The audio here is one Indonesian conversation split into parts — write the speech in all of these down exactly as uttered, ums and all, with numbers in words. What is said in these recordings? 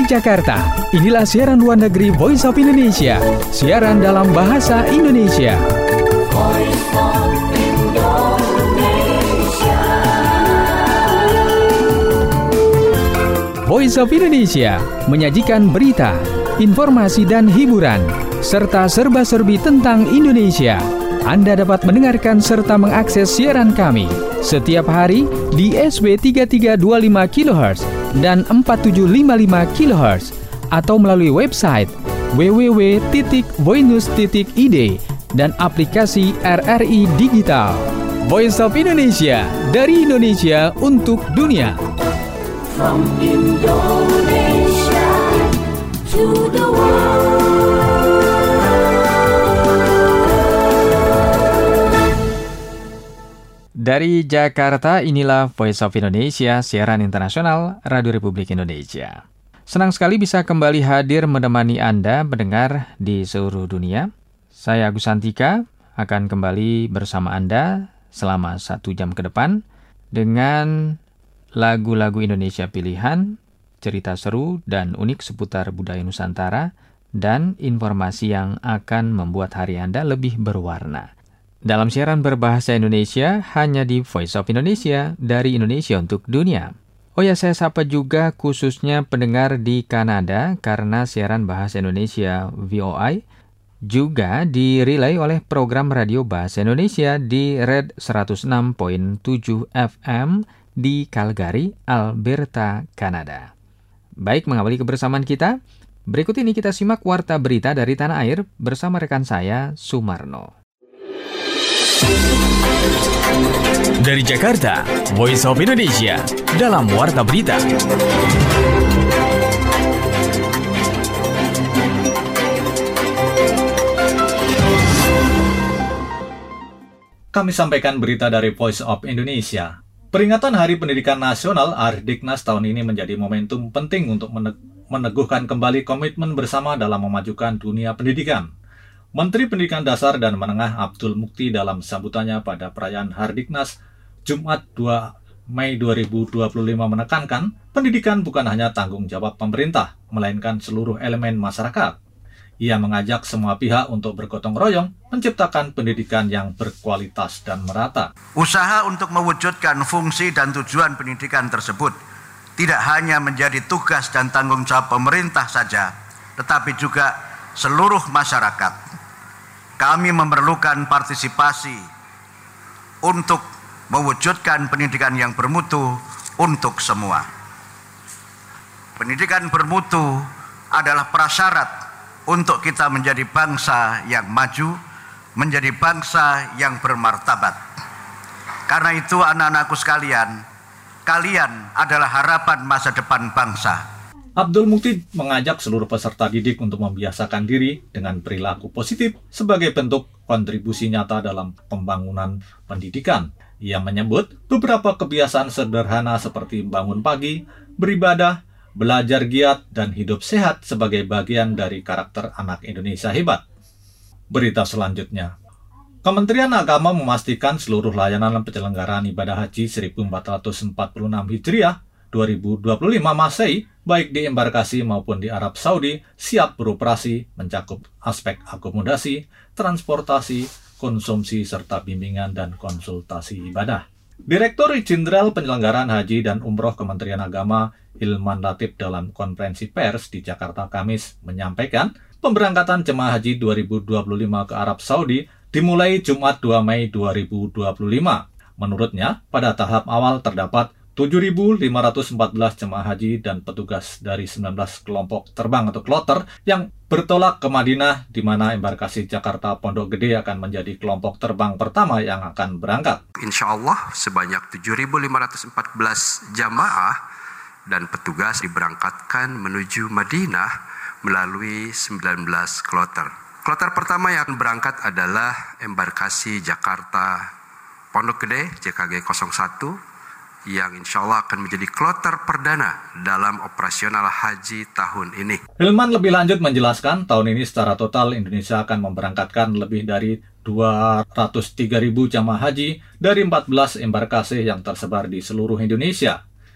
Dari Jakarta, inilah siaran luar negeri Voice of Indonesia, siaran dalam bahasa Indonesia. Voice of Indonesia. Voice of Indonesia menyajikan berita, informasi dan hiburan, serta serba-serbi tentang Indonesia. Anda dapat mendengarkan serta mengakses siaran kami setiap hari di S W tiga tiga dua lima kilohertz dan empat tujuh lima lima kilohertz atau melalui website w w w titik voinews titik i d dan aplikasi R R I Digital. Voice of Indonesia, dari Indonesia untuk dunia. From Indonesia to the world. Dari Jakarta, inilah Voice of Indonesia, siaran internasional Radio Republik Indonesia. Senang sekali bisa kembali hadir menemani Anda mendengar di seluruh dunia. Saya Agus Santika akan kembali bersama Anda selama satu jam ke depan dengan lagu-lagu Indonesia pilihan, cerita seru dan unik seputar budaya Nusantara, dan informasi yang akan membuat hari Anda lebih berwarna. Dalam siaran berbahasa Indonesia, hanya di Voice of Indonesia, dari Indonesia untuk dunia. Oh ya, saya sapa juga khususnya pendengar di Kanada, karena siaran bahasa Indonesia V O I juga direlay oleh program radio bahasa Indonesia di Red seratus enam koma tujuh F M di Calgary, Alberta, Kanada. Baik, mengawali kebersamaan kita, berikut ini kita simak warta berita dari tanah air bersama rekan saya, Sumarno. Dari Jakarta, Voice of Indonesia, dalam warta berita. Kami sampaikan berita dari Voice of Indonesia. Peringatan Hari Pendidikan Nasional Hardiknas tahun ini menjadi momentum penting untuk meneguhkan kembali komitmen bersama dalam memajukan dunia pendidikan. Menteri Pendidikan Dasar dan Menengah Abdul Mukti dalam sambutannya pada perayaan Hardiknas Jumat dua Mei dua ribu dua puluh lima menekankan, pendidikan bukan hanya tanggung jawab pemerintah, melainkan seluruh elemen masyarakat. Ia mengajak semua pihak untuk bergotong royong menciptakan pendidikan yang berkualitas dan merata. Usaha untuk mewujudkan fungsi dan tujuan pendidikan tersebut tidak hanya menjadi tugas dan tanggung jawab pemerintah saja, tetapi juga seluruh masyarakat. Kami memerlukan partisipasi untuk mewujudkan pendidikan yang bermutu untuk semua. Pendidikan bermutu adalah prasyarat untuk kita menjadi bangsa yang maju, menjadi bangsa yang bermartabat. Karena itu anak-anakku sekalian, kalian adalah harapan masa depan bangsa. Abdul Mukti mengajak seluruh peserta didik untuk membiasakan diri dengan perilaku positif sebagai bentuk kontribusi nyata dalam pembangunan pendidikan. Ia menyebut beberapa kebiasaan sederhana seperti bangun pagi, beribadah, belajar giat, dan hidup sehat sebagai bagian dari karakter anak Indonesia hebat. Berita selanjutnya. Kementerian Agama memastikan seluruh layanan penyelenggaraan ibadah haji seribu empat ratus empat puluh enam Hijriah dua ribu dua puluh lima Masehi, baik di embarkasi maupun di Arab Saudi, siap beroperasi, mencakup aspek akomodasi, transportasi, konsumsi, serta bimbingan dan konsultasi ibadah. Direktur Jenderal Penyelenggaraan Haji dan Umroh Kementerian Agama, Hilman Latif, dalam konferensi pers di Jakarta Kamis menyampaikan, pemberangkatan jemaah haji dua ribu dua puluh lima ke Arab Saudi dimulai Jumat dua Mei dua ribu dua puluh lima. Menurutnya, pada tahap awal terdapat tujuh ribu lima ratus empat belas jemaah haji dan petugas dari sembilan belas kelompok terbang atau kloter yang bertolak ke Madinah, di mana embarkasi Jakarta Pondok Gede akan menjadi kelompok terbang pertama yang akan berangkat. Insya Allah sebanyak tujuh ribu lima ratus empat belas jamaah dan petugas diberangkatkan menuju Madinah melalui sembilan belas kloter. Kloter pertama yang berangkat adalah embarkasi Jakarta Pondok Gede J K G nol satu, yang insya Allah akan menjadi kloter perdana dalam operasional haji tahun ini. Hilman lebih lanjut menjelaskan, tahun ini secara total Indonesia akan memberangkatkan lebih dari dua ratus tiga ribu jamaah haji dari empat belas embarkasi yang tersebar di seluruh Indonesia.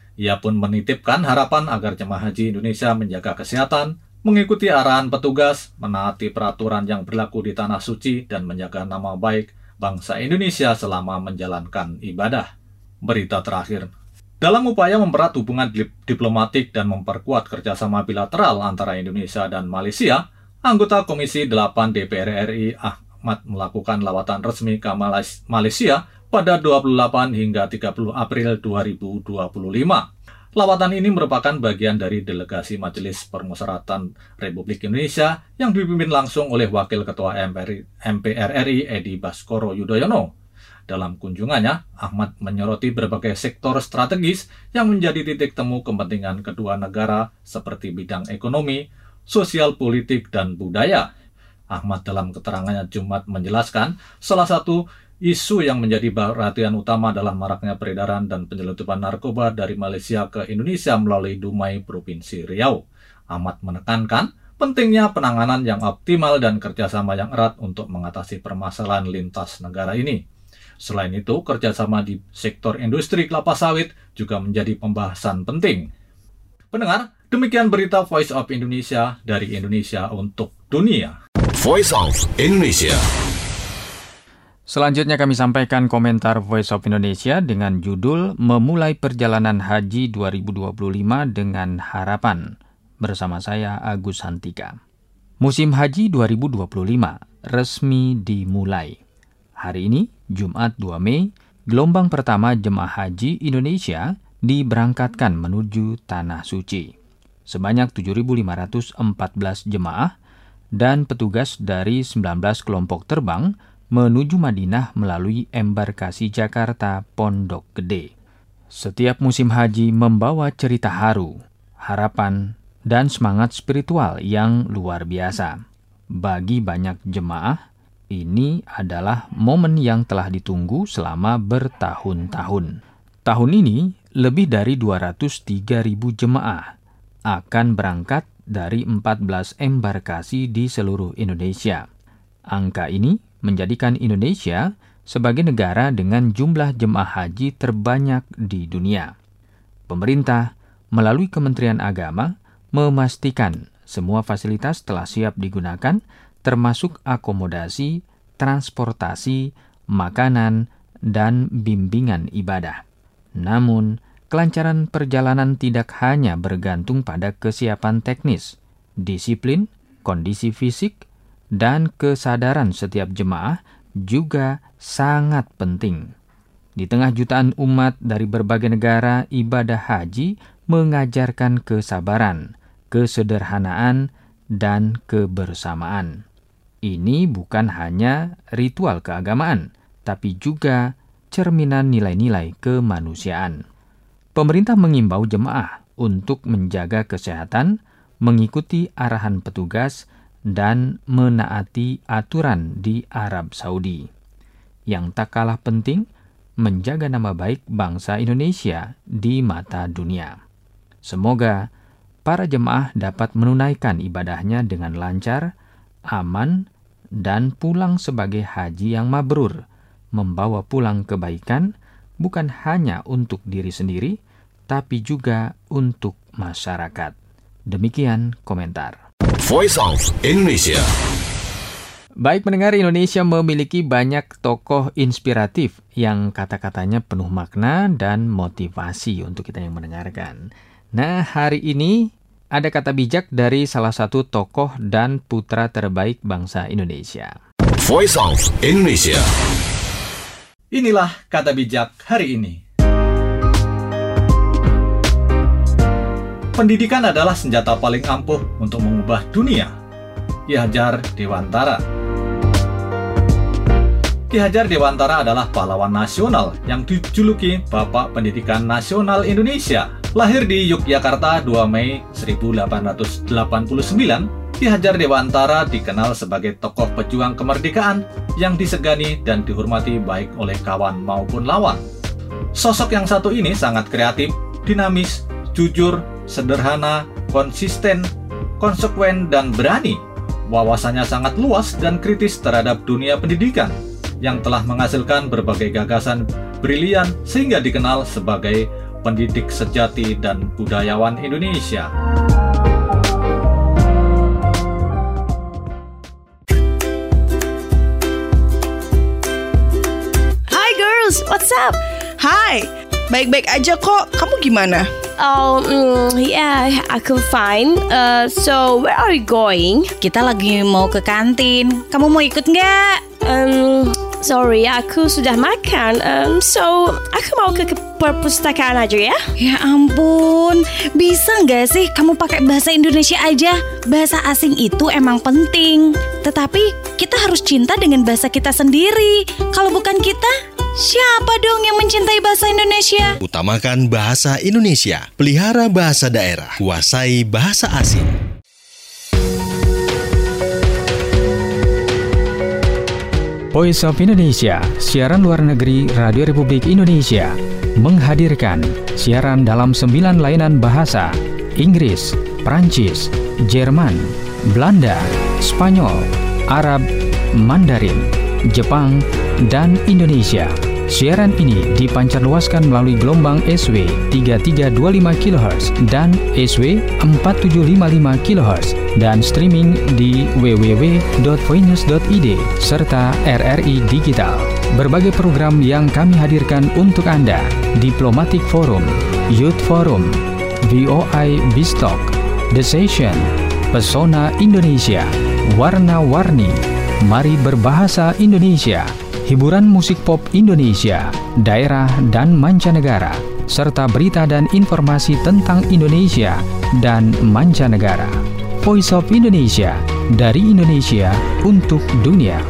Ia pun menitipkan harapan agar jemaah haji Indonesia menjaga kesehatan, mengikuti arahan petugas, menaati peraturan yang berlaku di Tanah Suci, dan menjaga nama baik bangsa Indonesia selama menjalankan ibadah. Berita terakhir. Dalam upaya mempererat hubungan diplomatik dan memperkuat kerjasama bilateral antara Indonesia dan Malaysia, anggota Komisi delapan D P R R I Ahmad melakukan lawatan resmi ke Malaysia pada dua puluh delapan hingga tiga puluh April dua ribu dua puluh lima. Lawatan ini merupakan bagian dari delegasi Majelis Permusyawaratan Republik Indonesia yang dipimpin langsung oleh Wakil Ketua M P R R I Edi Baskoro Yudhoyono. Dalam kunjungannya, Ahmad menyoroti berbagai sektor strategis yang menjadi titik temu kepentingan kedua negara seperti bidang ekonomi, sosial politik, dan budaya. Ahmad dalam keterangannya Jumat menjelaskan salah satu isu yang menjadi perhatian utama dalam maraknya peredaran dan penyelundupan narkoba dari Malaysia ke Indonesia melalui Dumai, Provinsi Riau. Ahmad menekankan pentingnya penanganan yang optimal dan kerjasama yang erat untuk mengatasi permasalahan lintas negara ini. Selain itu, kerjasama di sektor industri kelapa sawit juga menjadi pembahasan penting. Pendengar, demikian berita Voice of Indonesia dari Indonesia untuk dunia. Voice of Indonesia. Selanjutnya kami sampaikan komentar Voice of Indonesia dengan judul Memulai Perjalanan Haji dua ribu dua puluh lima dengan Harapan. Bersama saya Agus Hantika. Musim Haji dua ribu dua puluh lima resmi dimulai. Hari ini, Jumat dua Mei, gelombang pertama jemaah haji Indonesia diberangkatkan menuju Tanah Suci. Sebanyak tujuh ribu lima ratus empat belas jemaah dan petugas dari sembilan belas kelompok terbang menuju Madinah melalui embarkasi Jakarta Pondok Gede. Setiap musim haji membawa cerita haru, harapan, dan semangat spiritual yang luar biasa. Bagi banyak jemaah, ini adalah momen yang telah ditunggu selama bertahun-tahun. Tahun ini, lebih dari dua ratus tiga ribu jemaah akan berangkat dari empat belas embarkasi di seluruh Indonesia. Angka ini menjadikan Indonesia sebagai negara dengan jumlah jemaah haji terbanyak di dunia. Pemerintah melalui Kementerian Agama memastikan semua fasilitas telah siap digunakan, termasuk akomodasi, transportasi, makanan, dan bimbingan ibadah. Namun, kelancaran perjalanan tidak hanya bergantung pada kesiapan teknis, disiplin, kondisi fisik, dan kesadaran setiap jemaah juga sangat penting. Di tengah jutaan umat dari berbagai negara, ibadah haji mengajarkan kesabaran, kesederhanaan, dan kebersamaan. Ini bukan hanya ritual keagamaan, tapi juga cerminan nilai-nilai kemanusiaan. Pemerintah mengimbau jemaah untuk menjaga kesehatan, mengikuti arahan petugas, dan menaati aturan di Arab Saudi. Yang tak kalah penting, menjaga nama baik bangsa Indonesia di mata dunia. Semoga para jemaah dapat menunaikan ibadahnya dengan lancar, aman, dan pulang sebagai haji yang mabrur, membawa pulang kebaikan bukan hanya untuk diri sendiri, tapi juga untuk masyarakat. Demikian komentar. Voice of Indonesia. Baik pendengar, Indonesia memiliki banyak tokoh inspiratif yang kata-katanya penuh makna dan motivasi untuk kita yang mendengarkan. Nah, hari ini ada kata bijak dari salah satu tokoh dan putra terbaik bangsa Indonesia. Voice of Indonesia. Inilah kata bijak hari ini. Pendidikan adalah senjata paling ampuh untuk mengubah dunia. Ki Hajar Dewantara. Ki Hajar Dewantara adalah pahlawan nasional yang dijuluki Bapak Pendidikan Nasional Indonesia. Lahir di Yogyakarta dua Mei seribu delapan ratus delapan puluh sembilan, Ki Hajar Dewantara dikenal sebagai tokoh pejuang kemerdekaan yang disegani dan dihormati baik oleh kawan maupun lawan. Sosok yang satu ini sangat kreatif, dinamis, jujur, sederhana, konsisten, konsekuen, dan berani. Wawasannya sangat luas dan kritis terhadap dunia pendidikan, yang telah menghasilkan berbagai gagasan brilian sehingga dikenal sebagai pendidik sejati dan budayawan Indonesia. Hi girls, what's up? Hai, baik-baik aja kok. Kamu gimana? Oh, mm, yeah, aku fine. Uh, so, where are you going? Kita lagi mau ke kantin. Kamu mau ikut nggak? Um, sorry, aku sudah makan. Um, so, aku mau ke, ke perpustakaan aja ya. Ya ampun, bisa nggak sih kamu pakai bahasa Indonesia aja? Bahasa asing itu emang penting. Tetapi kita harus cinta dengan bahasa kita sendiri. Kalau bukan kita, siapa dong yang mencintai bahasa Indonesia? Utamakan bahasa Indonesia. Pelihara bahasa daerah. Kuasai bahasa asing. Voice of Indonesia, siaran luar negeri Radio Republik Indonesia, menghadirkan siaran dalam sembilan layanan bahasa: Inggris, Prancis, Jerman, Belanda, Spanyol, Arab, Mandarin, Jepang, dan Indonesia. Siaran ini dipancarluaskan melalui gelombang S W tiga tiga dua lima kilohertz dan S W empat tujuh lima lima kilohertz dan streaming di w w w dot voinews dot i d serta R R I Digital. Berbagai program yang kami hadirkan untuk Anda: Diplomatic Forum, Youth Forum, V O I Bistalk, The Session, Pesona Indonesia, Warna-Warni, Mari Berbahasa Indonesia, hiburan musik pop Indonesia, daerah dan mancanegara, serta berita dan informasi tentang Indonesia dan mancanegara. Voice of Indonesia, dari Indonesia untuk dunia.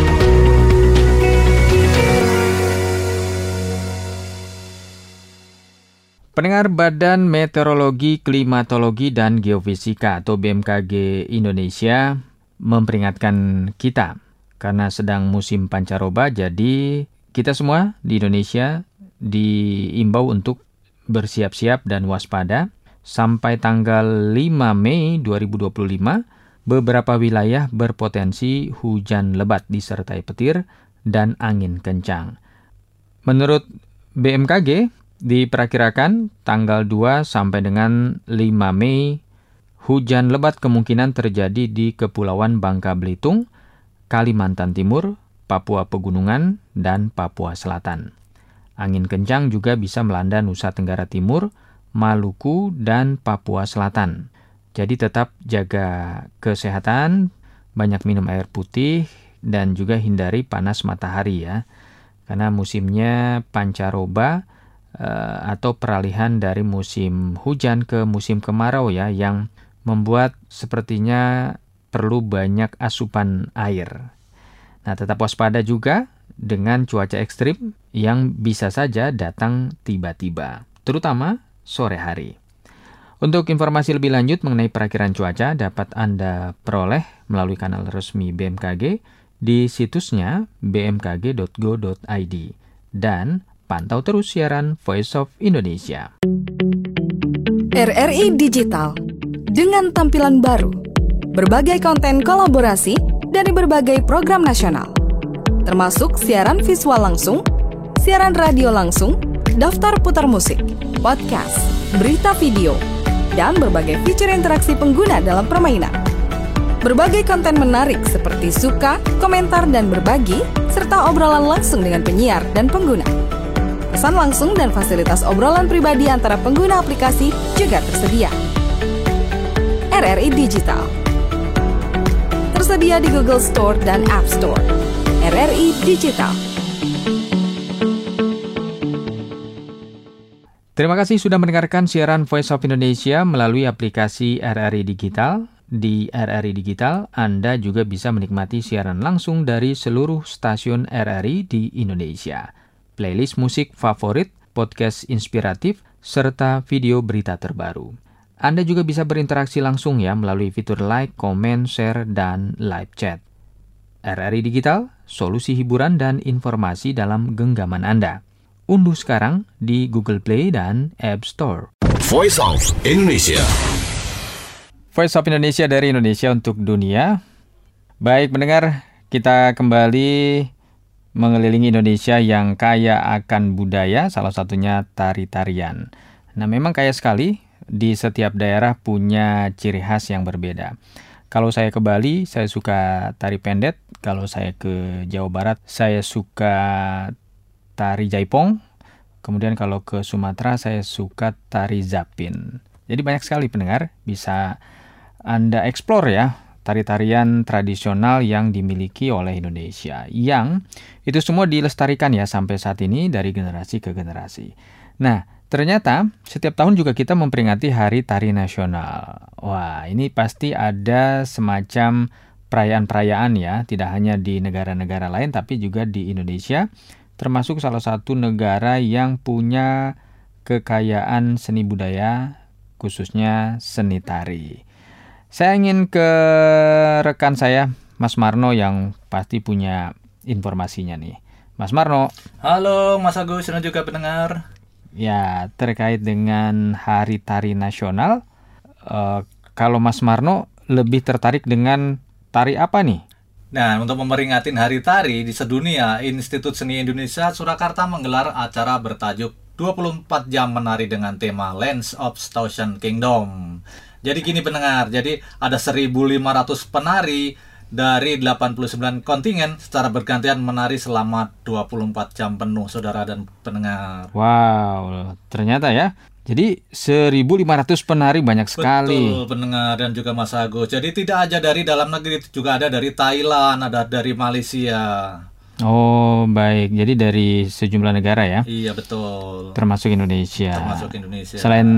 Pendengar, Badan Meteorologi, Klimatologi, dan Geofisika atau B M K G Indonesia memperingatkan kita karena sedang musim pancaroba, jadi kita semua di Indonesia diimbau untuk bersiap-siap dan waspada. Sampai tanggal lima Mei dua ribu dua puluh lima, beberapa wilayah berpotensi hujan lebat disertai petir dan angin kencang. Menurut B M K G, diperkirakan tanggal dua sampai dengan lima Mei, hujan lebat kemungkinan terjadi di Kepulauan Bangka Belitung, Kalimantan Timur, Papua Pegunungan, dan Papua Selatan. Angin kencang juga bisa melanda Nusa Tenggara Timur, Maluku, dan Papua Selatan. Jadi tetap jaga kesehatan, banyak minum air putih, dan juga hindari panas matahari ya. Karena musimnya pancaroba eh, atau peralihan dari musim hujan ke musim kemarau ya, yang membuat sepertinya perlu banyak asupan air. Nah, tetap waspada juga dengan cuaca ekstrim yang bisa saja datang tiba-tiba, terutama sore hari. Untuk informasi lebih lanjut mengenai perakiran cuaca dapat Anda peroleh melalui kanal resmi B M K G di situsnya b m k g dot go dot i d dan pantau terus siaran Voice of Indonesia. R R I Digital dengan tampilan baru, berbagai konten kolaborasi dari berbagai program nasional, termasuk siaran visual langsung, siaran radio langsung, daftar putar musik, podcast, berita video, dan berbagai fitur interaksi pengguna dalam permainan. Berbagai konten menarik seperti suka, komentar, dan berbagi, serta obrolan langsung dengan penyiar dan pengguna. Pesan langsung dan fasilitas obrolan pribadi antara pengguna aplikasi juga tersedia. R R I Digital tersedia di Google Store dan App Store. R R I Digital. Terima kasih sudah mendengarkan siaran Voice of Indonesia melalui aplikasi R R I Digital. Di R R I Digital, Anda juga bisa menikmati siaran langsung dari seluruh stasiun R R I di Indonesia. Playlist musik favorit, podcast inspiratif, serta video berita terbaru. Anda juga bisa berinteraksi langsung ya melalui fitur like, comment, share, dan live chat. R R I Digital, solusi hiburan dan informasi dalam genggaman Anda. Unduh sekarang di Google Play dan App Store. Voice of Indonesia. Voice of Indonesia dari Indonesia untuk dunia. Baik pendengar, kita kembali mengelilingi Indonesia yang kaya akan budaya, salah satunya tari-tarian. Nah, memang kaya sekali, di setiap daerah punya ciri khas yang berbeda. Kalau saya ke Bali, saya suka tari pendet. Kalau saya ke Jawa Barat, saya suka tari jaipong. Kemudian kalau ke Sumatera, saya suka tari zapin. Jadi banyak sekali pendengar, bisa Anda explore ya, tari-tarian tradisional yang dimiliki oleh Indonesia, yang itu semua dilestarikan ya sampai saat ini dari generasi ke generasi. Nah, ternyata setiap tahun juga kita memperingati Hari Tari Nasional. Wah, ini pasti ada semacam perayaan-perayaan ya, tidak hanya di negara-negara lain tapi juga di Indonesia, termasuk salah satu negara yang punya kekayaan seni budaya, khususnya seni tari. Saya ingin ke rekan saya, Mas Marno, yang pasti punya informasinya nih. Mas Marno. Halo Mas Agus dan juga pendengar. Ya, terkait dengan Hari Tari Nasional, uh, kalau Mas Marno lebih tertarik dengan tari apa nih? Nah, untuk memperingati Hari Tari di sedunia, Institut Seni Indonesia Surakarta menggelar acara bertajuk dua puluh empat jam menari dengan tema Lands of Thousand Kingdom. Jadi gini pendengar, jadi ada seribu lima ratus penari dari delapan puluh sembilan kontingen secara bergantian menari selama dua puluh empat jam penuh, saudara dan pendengar. Wow, ternyata ya. Jadi seribu lima ratus penari banyak sekali. Betul pendengar dan juga Mas Agus. Jadi tidak aja dari dalam negeri, juga ada dari Thailand, ada dari Malaysia. Oh baik, jadi dari sejumlah negara ya? Iya betul. Termasuk Indonesia. Termasuk Indonesia. Selain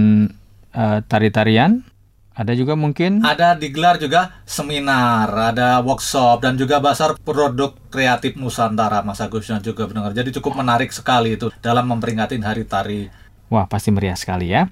Uh, tari-tarian, ada juga mungkin? Ada digelar juga seminar, ada workshop, dan juga bazar produk kreatif Nusantara, Mas Agus dan juga pendengar. Jadi cukup menarik sekali itu dalam memperingati Hari Tari. Wah, pasti meriah sekali ya.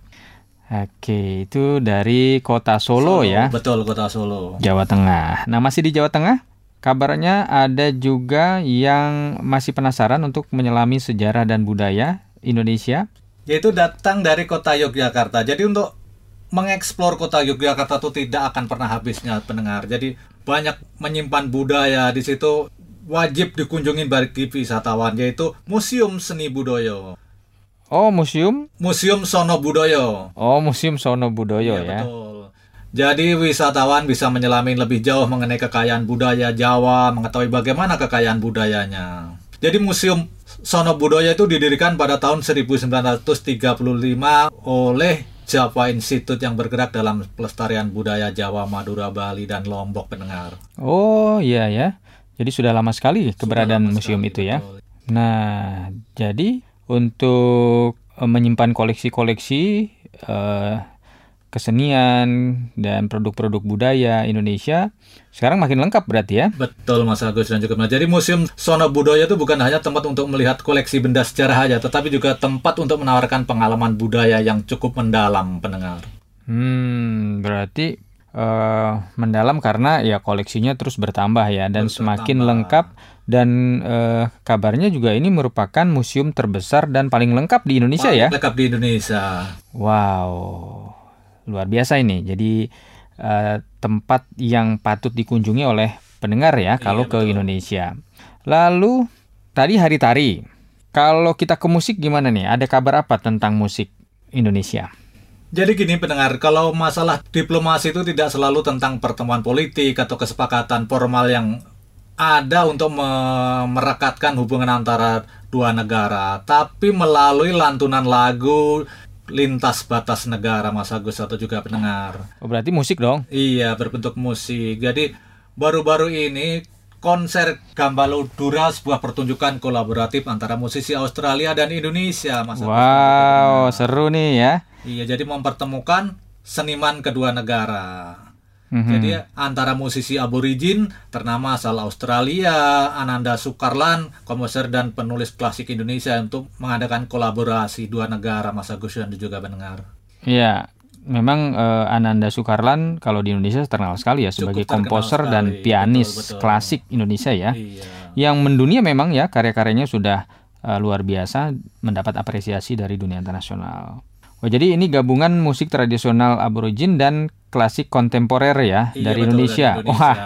Oke, itu dari kota Solo, Solo ya? Betul, kota Solo. Jawa Tengah. Nah, masih di Jawa Tengah, kabarnya ada juga yang masih penasaran untuk menyelami sejarah dan budaya Indonesia. Yaitu datang dari kota Yogyakarta. Jadi untuk mengeksplor kota Yogyakarta itu tidak akan pernah habisnya pendengar. Jadi banyak menyimpan budaya di situ, wajib dikunjungi bagi wisatawan, yaitu Museum Seni Budaya. Oh, museum? Museum Sono Budoyo. Oh, Museum Sono Budoyo ya. ya. Betul. Jadi wisatawan bisa menyelami lebih jauh mengenai kekayaan budaya Jawa, mengetahui bagaimana kekayaan budayanya. Jadi Museum Sono Budoyo itu didirikan pada tahun seribu sembilan ratus tiga puluh lima oleh Java Institute yang bergerak dalam pelestarian budaya Jawa, Madura, Bali, dan Lombok pendengar. Oh iya ya, jadi sudah lama sekali keberadaan museum sekali, itu ya. Betul. Nah, jadi untuk uh, menyimpan koleksi-koleksi uh, kesenian dan produk-produk budaya Indonesia sekarang makin lengkap berarti ya? Betul Mas Agus dan juga. Jadi Museum Sono Budoyo itu bukan hanya tempat untuk melihat koleksi benda sejarah saja, tetapi juga tempat untuk menawarkan pengalaman budaya yang cukup mendalam pendengar. Hmm, berarti uh, mendalam karena ya koleksinya terus bertambah ya dan terus semakin bertambah. Lengkap dan uh, kabarnya juga ini merupakan museum terbesar dan paling lengkap di Indonesia paling ya? Lengkap di Indonesia. Wow, luar biasa ini. Jadi uh, tempat yang patut dikunjungi oleh pendengar ya kalau iya, ke betul. Indonesia. Lalu tadi Hari Tari. Kalau kita ke musik gimana nih? Ada kabar apa tentang musik Indonesia? Jadi gini pendengar, kalau masalah diplomasi itu tidak selalu tentang pertemuan politik atau kesepakatan formal yang ada untuk merekatkan hubungan antara dua negara, tapi melalui lantunan lagu lintas batas negara, Mas Agus atau juga pendengar. Oh, berarti musik dong? Iya, berbentuk musik. Jadi baru-baru ini konser Gambaludura, sebuah pertunjukan kolaboratif antara musisi Australia dan Indonesia, Mas Agus. Wow, seru nih ya. Iya, jadi mempertemukan seniman kedua negara. Mm-hmm. Jadi antara musisi aborigin ternama asal Australia, Ananda Sukarlan, komposer dan penulis klasik Indonesia untuk mengadakan kolaborasi dua negara, Mas Agus dan juga pendengar. Iya, memang uh, Ananda Sukarlan kalau di Indonesia terkenal sekali ya sebagai komposer sekali. Dan pianis betul, betul. Klasik Indonesia ya. Iya. Yang mendunia memang ya karya-karyanya sudah uh, luar biasa mendapat apresiasi dari dunia internasional. Oh, jadi ini gabungan musik tradisional aborigin dan klasik kontemporer ya, iya, dari, Indonesia. dari Indonesia. Wah,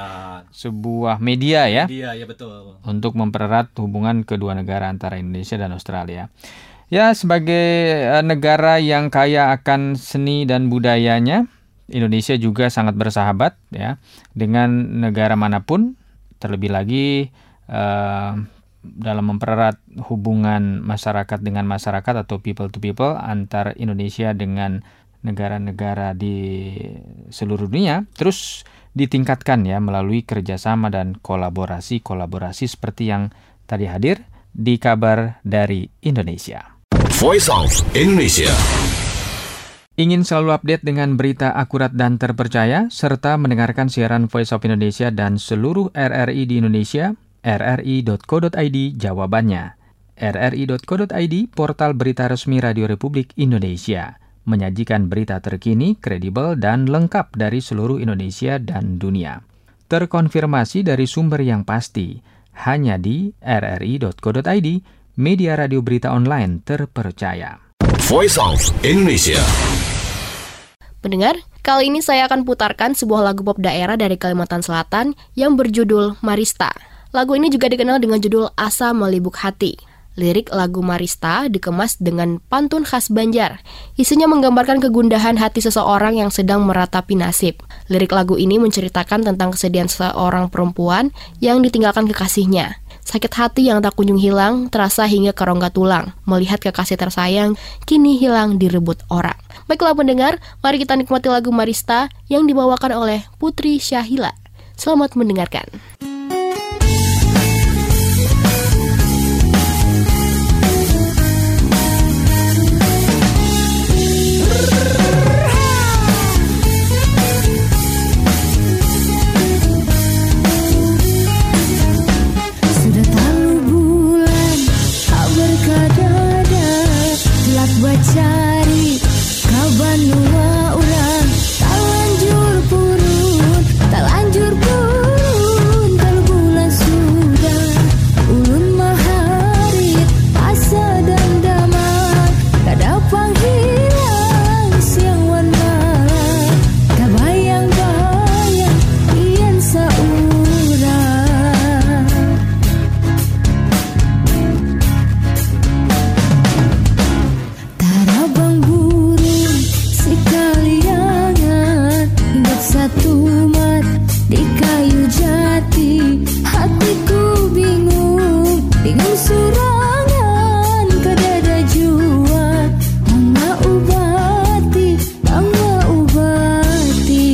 sebuah media ya. Media, ya betul. Untuk mempererat hubungan kedua negara antara Indonesia dan Australia. Ya, sebagai uh, negara yang kaya akan seni dan budayanya, Indonesia juga sangat bersahabat ya dengan negara manapun, terlebih lagi uh, dalam mempererat hubungan masyarakat dengan masyarakat atau people to people antar Indonesia dengan negara-negara di seluruh dunia terus ditingkatkan ya melalui kerjasama dan kolaborasi-kolaborasi seperti yang tadi hadir di kabar dari Indonesia. Voice of Indonesia. Ingin selalu update dengan berita akurat dan terpercaya serta mendengarkan siaran Voice of Indonesia dan seluruh R R I di Indonesia? r r i dot co dot i d jawabannya. r r i dot co dot i d portal berita resmi Radio Republik Indonesia. Menyajikan berita terkini, kredibel, dan lengkap dari seluruh Indonesia dan dunia. Terkonfirmasi dari sumber yang pasti, hanya di r r i dot co dot i d, media radio berita online terpercaya. Voice of Indonesia. Pendengar, kali ini saya akan putarkan sebuah lagu pop daerah dari Kalimantan Selatan yang berjudul Marista. Lagu ini juga dikenal dengan judul Asa Melibuk Hati. Lirik lagu Marista dikemas dengan pantun khas Banjar. Isinya menggambarkan kegundahan hati seseorang yang sedang meratapi nasib. Lirik lagu ini menceritakan tentang kesedihan seorang perempuan yang ditinggalkan kekasihnya. Sakit hati yang tak kunjung hilang terasa hingga ke rongga tulang. Melihat kekasih tersayang kini hilang direbut orang. Baiklah pendengar, mari kita nikmati lagu Marista yang dibawakan oleh Putri Syahila. Selamat mendengarkan. Cari kaban nuwa urang, tak lanjur purun, tak lanjur purun, kalau bulan sudah ulun maharit, asa dan damai, kada panghilang siang wan malam, kabayang-bayang ian saurang. Tarabang burung sekaliangan hinggap satu mat di kayu jati, hatiku bingung, bingung surangan kadada jua, angga ubati, angga ubati.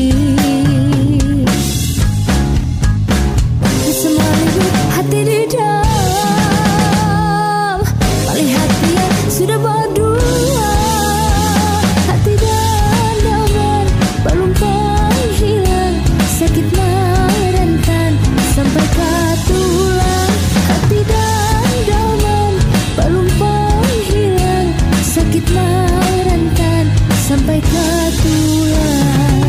Semalibuk hati di dalam, paling hatian sudah berdua. Hati dan daman belum panghilang, sakit merentan sampai ke tulang. Hati dan daman belum panghilang, sakit merentan sampai ke tulang.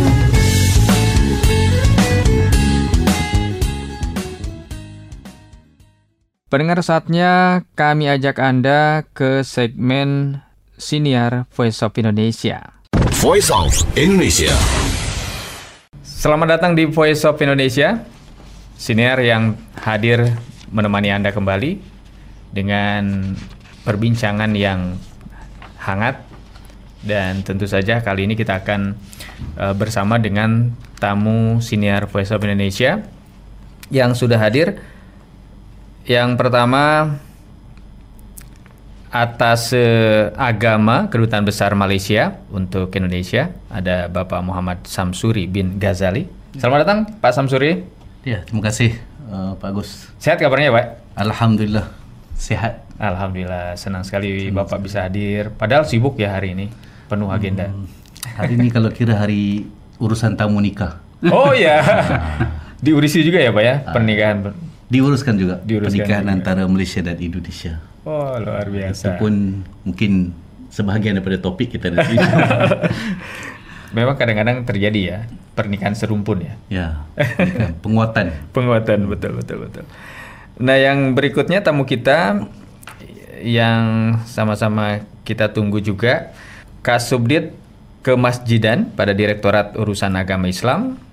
Pendengar, saatnya kami ajak Anda ke segmen Siniar Voice of Indonesia. Voice of Indonesia. Selamat datang di Voice of Indonesia, siniar yang hadir menemani Anda kembali dengan perbincangan yang hangat. Dan tentu saja kali ini kita akan uh, bersama dengan tamu siniar Voice of Indonesia yang sudah hadir. Yang pertama, atas uh, agama Kedutaan Besar Malaysia untuk Indonesia, ada Bapak Muhammad Samsuri bin Ghazali. Selamat datang Pak Samsuri. Ya, terima kasih uh, Pak Agus. Sehat kabarnya Pak? Alhamdulillah sehat. Alhamdulillah, senang sekali senang Bapak sekali. Bisa hadir. Padahal sibuk ya hari ini, penuh agenda. Hmm, hari ini kalau kira hari urusan tamu nikah. Oh ya, diurusi juga ya Pak ya pernikahan. Diuruskan juga Diuruskan pernikahan juga. antara Malaysia dan Indonesia. Oh, luar biasa. Itu pun mungkin sebahagian daripada topik kita nanti. Memang kadang-kadang terjadi ya pernikahan serumpun ya. Ya, penguatan. Penguatan, betul betul betul. Nah, yang berikutnya tamu kita yang sama-sama kita tunggu juga, Kasubdit Kemasjidan pada Direktorat Urusan Agama Islam,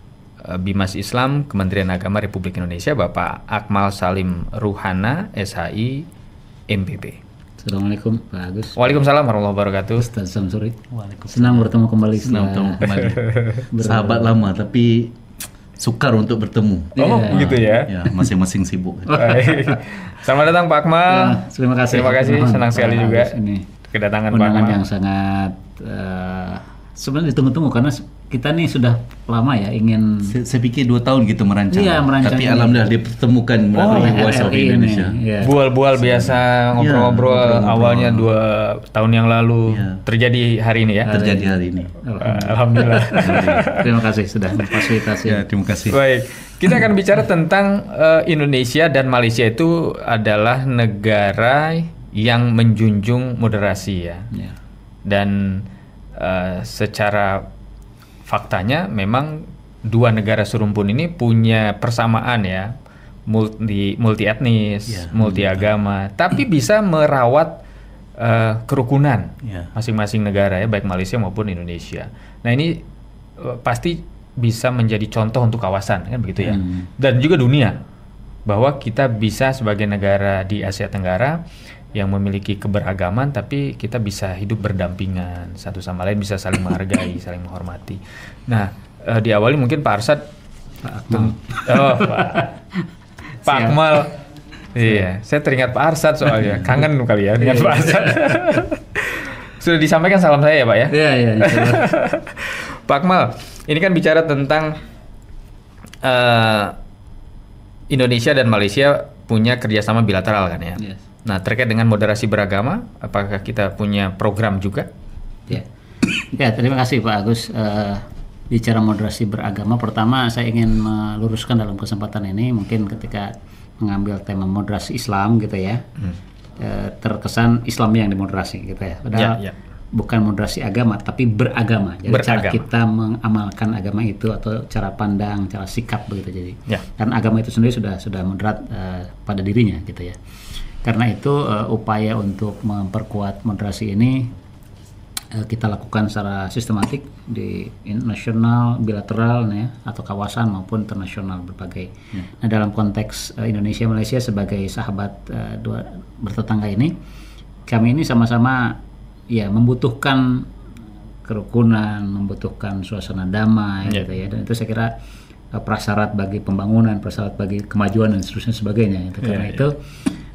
Bimas Islam Kementerian Agama Republik Indonesia, Bapak Akmal Salim Ruhana, S H I, M P B. Assalamualaikum Pak Agus. Waalaikumsalam warahmatullahi wabarakatuh. Ustaz Samsuri. Senang bertemu kembali. Senang bertemu kembali. Sahabat lama tapi sukar untuk bertemu. Oh, ya. Begitu ya. Ya, masing-masing sibuk. Selamat datang Pak Akmal. Ya, terima kasih. Terima kasih. Mohon, Senang sekali juga ini kedatangan Pak undangan Akmal. yang sangat uh, sebenarnya ditunggu-tunggu karena kita nih sudah lama ya ingin. Saya, saya pikir dua tahun gitu merancang. Iya, merancang. Tapi ini. alhamdulillah dipertemukan melalui oh, Voice of Indonesia. Ya. Bual-bual biasa ngobrol-ngobrol ya, awalnya dua tahun yang lalu ya. Terjadi hari ini ya. Terjadi hari ini. Alhamdulillah. Terima kasih sudah memfasilitasi. Ya, terima kasih. Baik. Kita akan bicara tentang uh, Indonesia dan Malaysia itu adalah negara yang menjunjung moderasi ya. ya. Dan uh, secara faktanya memang dua negara serumpun ini punya persamaan ya, multi multi etnis, ya, multi agama, tapi bisa merawat uh, kerukunan ya. Masing-masing negara ya, baik Malaysia maupun Indonesia. Nah ini uh, pasti bisa menjadi contoh untuk kawasan kan begitu ya, hmm. dan juga dunia bahwa kita bisa sebagai negara di Asia Tenggara yang memiliki keberagaman, tapi kita bisa hidup berdampingan satu sama lain, bisa saling menghargai, saling menghormati. Nah, eh, diawali mungkin Pak Arsyad, Pak Akmal. Oh, Pak, Pak Akmal, iya, saya teringat Pak Arsyad soalnya, kangen kali ya dengan Pak Arsyad. Sudah disampaikan salam saya ya Pak ya? Iya, iya. Pak Akmal, ini kan bicara tentang uh, Indonesia dan Malaysia punya kerjasama bilateral kan ya? Yes. Nah, terkait dengan moderasi beragama, apakah kita punya program juga? Ya, ya terima kasih Pak Agus. Uh, bicara moderasi beragama, pertama saya ingin meluruskan dalam kesempatan ini, mungkin ketika mengambil tema moderasi Islam gitu ya, hmm. uh, terkesan Islam yang dimoderasi gitu ya. Padahal ya, ya. bukan moderasi agama, tapi beragama. Jadi beragama. Cara kita mengamalkan agama itu atau cara pandang, cara sikap begitu jadi. Ya. Dan agama itu sendiri sudah sudah moderat uh, pada dirinya gitu ya. Karena itu uh, upaya untuk memperkuat moderasi ini uh, kita lakukan secara sistematik di nasional, bilateral ya, atau kawasan maupun internasional berbagai. Ya. Nah dalam konteks uh, Indonesia Malaysia sebagai sahabat uh, dua bertetangga ini, kami ini sama-sama ya membutuhkan kerukunan, membutuhkan suasana damai ya. Gitu ya. Dan itu saya kira uh, prasyarat bagi pembangunan, prasyarat bagi kemajuan dan seterusnya sebagainya. Gitu. Karena ya, itu ya.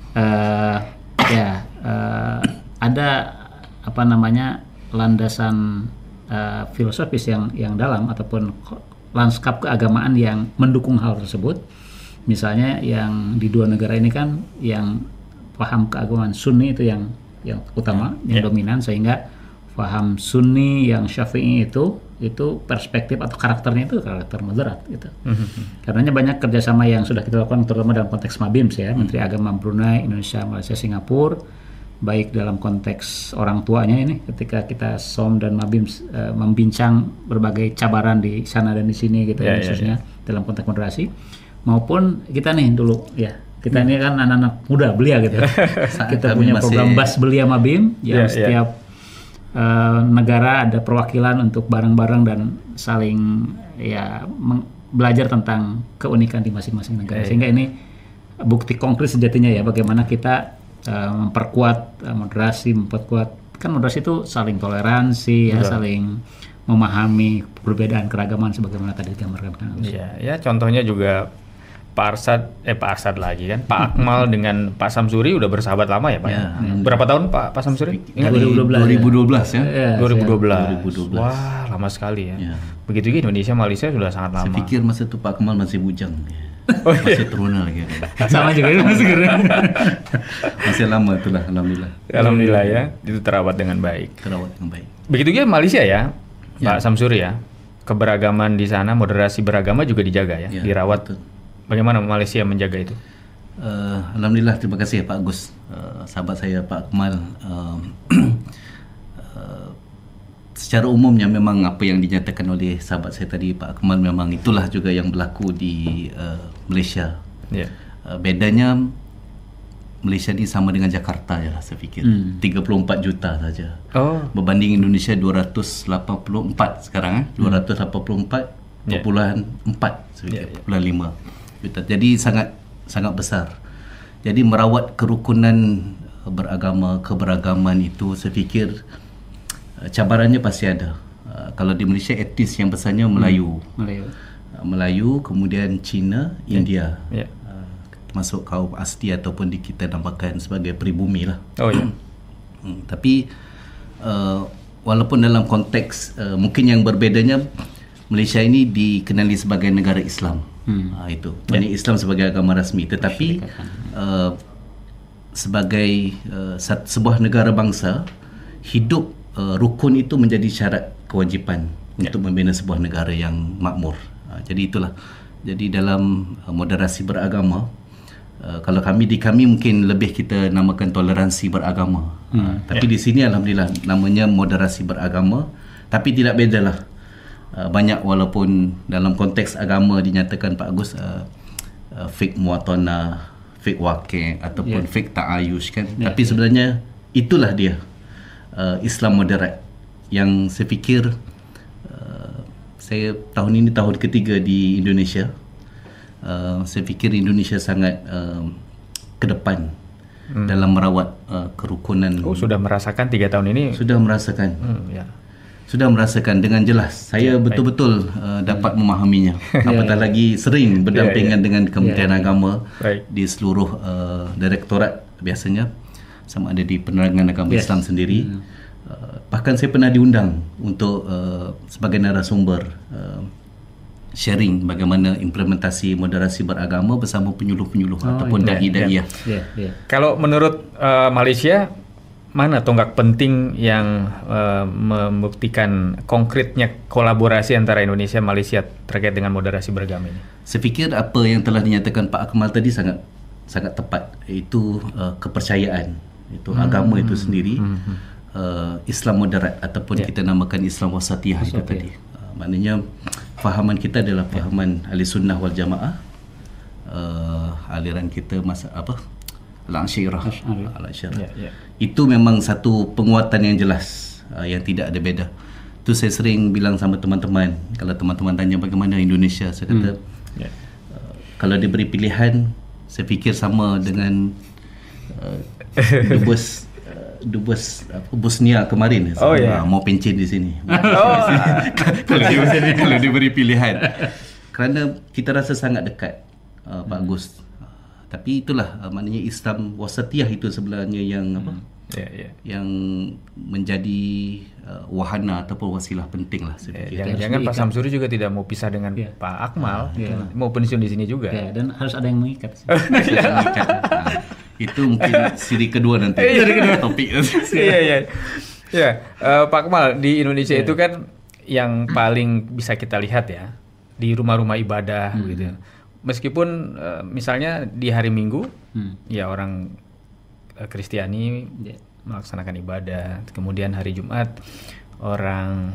Uh, ya uh, ada apa namanya landasan uh, filosofis yang yang dalam ataupun lanskap keagamaan yang mendukung hal tersebut. Misalnya yang di dua negara ini kan yang paham keagamaan Sunni itu yang yang utama, yeah. yang dominan, sehingga paham Sunni yang Syafi'i itu itu perspektif atau karakternya itu karakter moderat gitu. Mm-hmm. Karenanya banyak kerjasama yang sudah kita lakukan terutama dalam konteks Mabims ya, mm-hmm. Menteri Agama Brunei, Indonesia, Malaysia, Singapura, baik dalam konteks orang tuanya ini ketika kita S O M dan Mabims uh, membincang berbagai cabaran di sana dan di sini gitu yeah, khususnya yeah, yeah. dalam konteks moderasi, maupun kita nih dulu ya. Kita ini kan anak-anak muda belia gitu. Kita punya program Bas Belia Mabim yang yeah, setiap yeah. Uh, negara ada perwakilan untuk bareng-bareng dan saling ya meng- belajar tentang keunikan di masing-masing negara. Yeah, sehingga yeah. ini bukti konkret sejatinya ya bagaimana kita uh, memperkuat uh, moderasi, memperkuat kan moderasi itu saling toleransi ya, yeah. saling memahami perbedaan keragaman sebagaimana tadi digambarkan kan. Iya, ya contohnya juga Pak Arsyad, eh Pak Arsyad lagi kan, Pak Akmal dengan Pak Samsuri udah bersahabat lama ya Pak? Ya. Berapa tahun Pak Pak Samsuri? Ingat dua ribu dua belas ya? ya dua ribu dua belas. Wah lama sekali ya. ya. Begitu juga Indonesia Malaysia sudah sangat lama. Saya pikir masa itu Pak Akmal masih bujang, oh, masih teruna lagi. Sama juga itu masih keren. Masih lama itulah, alhamdulillah. Alhamdulillah ya, itu terawat dengan baik. Terawat dengan baik. Begitu juga Malaysia ya, ya. Pak Samsuri ya, keberagaman di sana, moderasi beragama juga dijaga ya, ya dirawat. Betul. Bagaimana Malaysia menjaga itu? Uh, Alhamdulillah, terima kasih ya Pak Agus, uh, sahabat saya Pak Akmal. Uh, uh, secara umumnya memang apa yang dinyatakan oleh sahabat saya tadi Pak Akmal memang itulah juga yang berlaku di uh, Malaysia. Yeah. Uh, bedanya Malaysia ini sama dengan Jakarta ya saya pikir, hmm. tiga puluh empat juta saja. Oh. Berbanding Indonesia dua ratus lapan puluh empat sekarang, eh? dua ratus lapan puluh empat dua puluh empat yeah. dua puluh lima juta. Jadi sangat sangat besar. Jadi merawat kerukunan beragama, keberagaman itu saya fikir uh, cabarannya pasti ada. Uh, kalau di Malaysia etnis yang besarnya Melayu. Hmm. Melayu. Uh, Melayu, kemudian Cina, yeah. India. Yeah. Uh, termasuk kaum asli ataupun di kita namakan sebagai pribumi lah. Oh ya. Yeah. hmm, tapi uh, walaupun dalam konteks uh, mungkin yang berbedanya, Malaysia ini dikenali sebagai negara Islam. Hmm. Uh, itu. Jadi yeah. Islam sebagai agama rasmi, tetapi uh, sebagai uh, sebuah negara bangsa, hidup uh, rukun itu menjadi syarat kewajipan yeah. untuk membina sebuah negara yang makmur. Uh, jadi itulah. Jadi dalam uh, moderasi beragama, uh, kalau kami di kami mungkin lebih kita namakan toleransi beragama. Hmm. Uh, tapi yeah. di sini alhamdulillah namanya moderasi beragama, tapi tidak bedalah. Uh, banyak walaupun dalam konteks agama dinyatakan Pak Agus uh, uh, fake muatanah, fake wakil ataupun yeah. fake ta'ayush kan. Yeah, tapi sebenarnya yeah. itulah dia uh, Islam moderat yang saya fikir uh, saya tahun ini tahun ketiga di Indonesia. Uh, saya fikir Indonesia sangat uh, ke depan hmm. dalam merawat uh, kerukunan. Oh, sudah merasakan tiga tahun ini? Sudah merasakan. Hmm, ya. Sudah merasakan dengan jelas. Saya ya, betul-betul uh, dapat hmm. memahaminya. Apatah ya, lagi sering berdampingan ya, ya. dengan Kementerian ya, ya. Agama right. di seluruh uh, direktorat biasanya, sama ada di Penerangan Agama yes. Islam sendiri. Hmm. Uh, bahkan saya pernah diundang untuk uh, sebagai narasumber uh, sharing bagaimana implementasi moderasi beragama bersama penyuluh-penyuluh oh, ataupun ya, dai-dai. Ya. Ya, ya. Kalau menurut uh, Malaysia, mana tonggak penting yang uh, membuktikan konkretnya kolaborasi antara Indonesia dan Malaysia terkait dengan moderasi beragama ini? Saya fikir apa yang telah dinyatakan Pak Akmal tadi sangat sangat tepat, iaitu uh, kepercayaan, itu hmm. agama itu sendiri, hmm. uh, Islam moderat ataupun yeah. kita namakan Islam wasatiyah itu tadi. Uh, maknanya fahaman kita adalah fahaman yeah. ahli sunnah wal jamaah, uh, aliran kita masa apa? Al-Asyirah. Al-Asyirah. Ya, ya. Itu memang satu penguatan yang jelas, uh, yang tidak ada beda. Itu saya sering bilang sama teman-teman, kalau teman-teman tanya bagaimana Indonesia, saya kata hmm. ya. uh, kalau diberi pilihan, saya fikir sama dengan uh, dubes uh, dubes uh, Bosnia kemarin. Oh, ya. uh, mau pencin di sini. Oh. kalau, diberi, kalau diberi pilihan. Kerana kita rasa sangat dekat, uh, Pak Agus. Tapi itulah uh, maknanya Islam wasatiyah itu sebenarnya yang hmm. apa? Yeah, yeah. Yang menjadi uh, wahana ataupun wasilah penting lah. Yeah, jangan-jangan Pak Samsuri juga tidak mau pisah dengan yeah. Pak Akmal, yeah. mau pensiun di sini juga. Yeah, dan harus ada yang mengikat. mengikat. Nah, itu mungkin siri kedua nanti. Siri kedua topik. Iya iya. Ya, Pak Akmal, di Indonesia yeah. itu kan yang paling bisa kita lihat ya di rumah-rumah ibadah hmm. gitu. Meskipun uh, misalnya di hari Minggu hmm. ya orang uh, Kristiani yeah. melaksanakan ibadah, kemudian hari Jumat orang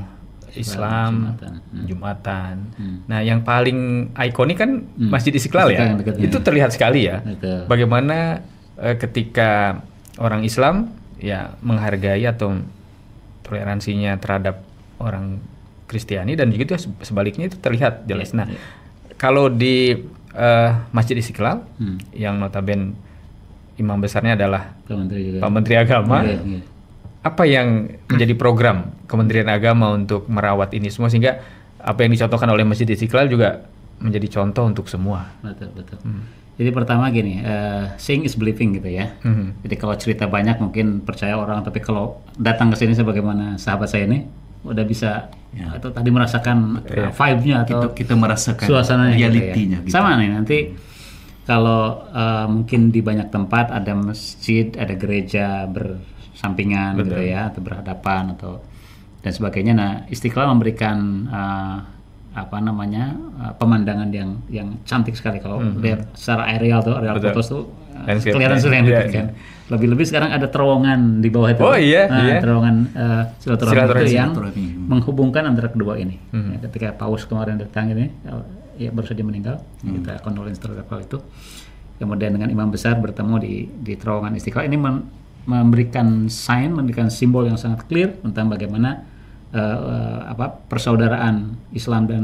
Islam Jumatan, hmm. Jumatan. Hmm. Nah, yang paling ikonik kan hmm. Masjid Istiqlal ya. Itu terlihat sekali ya. Betul. Bagaimana uh, ketika orang Islam ya menghargai atau toleransinya terhadap orang Kristiani, dan juga sebaliknya itu terlihat jelas. Yeah. Nah, yeah. kalau di uh, Masjid Istiqlal hmm. yang notabene imam besarnya adalah Pak Menteri, Pak Menteri Agama, ya, ya. apa yang menjadi program Kementerian Agama untuk merawat ini semua sehingga apa yang dicontohkan oleh Masjid Istiqlal juga menjadi contoh untuk semua. Betul betul. Hmm. Jadi pertama gini, uh, seeing is believing gitu ya. Hmm. Jadi kalau cerita banyak mungkin percaya orang, tapi kalau datang ke sini sebagaimana sahabat saya ini udah bisa ya. Atau tadi merasakan uh, vibe-nya atau kita, kita merasakan suasananya, realitinya gitu ya. Gitu. Sama nih nanti kalau uh, mungkin di banyak tempat ada masjid, ada gereja bersampingan gitu ya, atau berhadapan atau dan sebagainya. Nah, Istiqlal memberikan uh, apa namanya uh, pemandangan yang yang cantik sekali kalau mm-hmm. lihat secara aerial tuh, aerial fotos tuh uh, kelihatan splendid yeah, kan. Yeah. Lebih-lebih sekarang ada terowongan di bawah itu. Oh iya, nah, iya. terowongan uh, silaturahmi itu yang menghubungkan antara kedua ini. Mm-hmm. Ya, ketika Paus kemarin datang ini, ya baru saja meninggal, mm-hmm. kita kondolens terhadap hal itu. Kemudian dengan imam besar bertemu di di terowongan Istiqlal ini mem- memberikan sign, memberikan simbol yang sangat clear tentang bagaimana uh, uh, apa persaudaraan Islam dan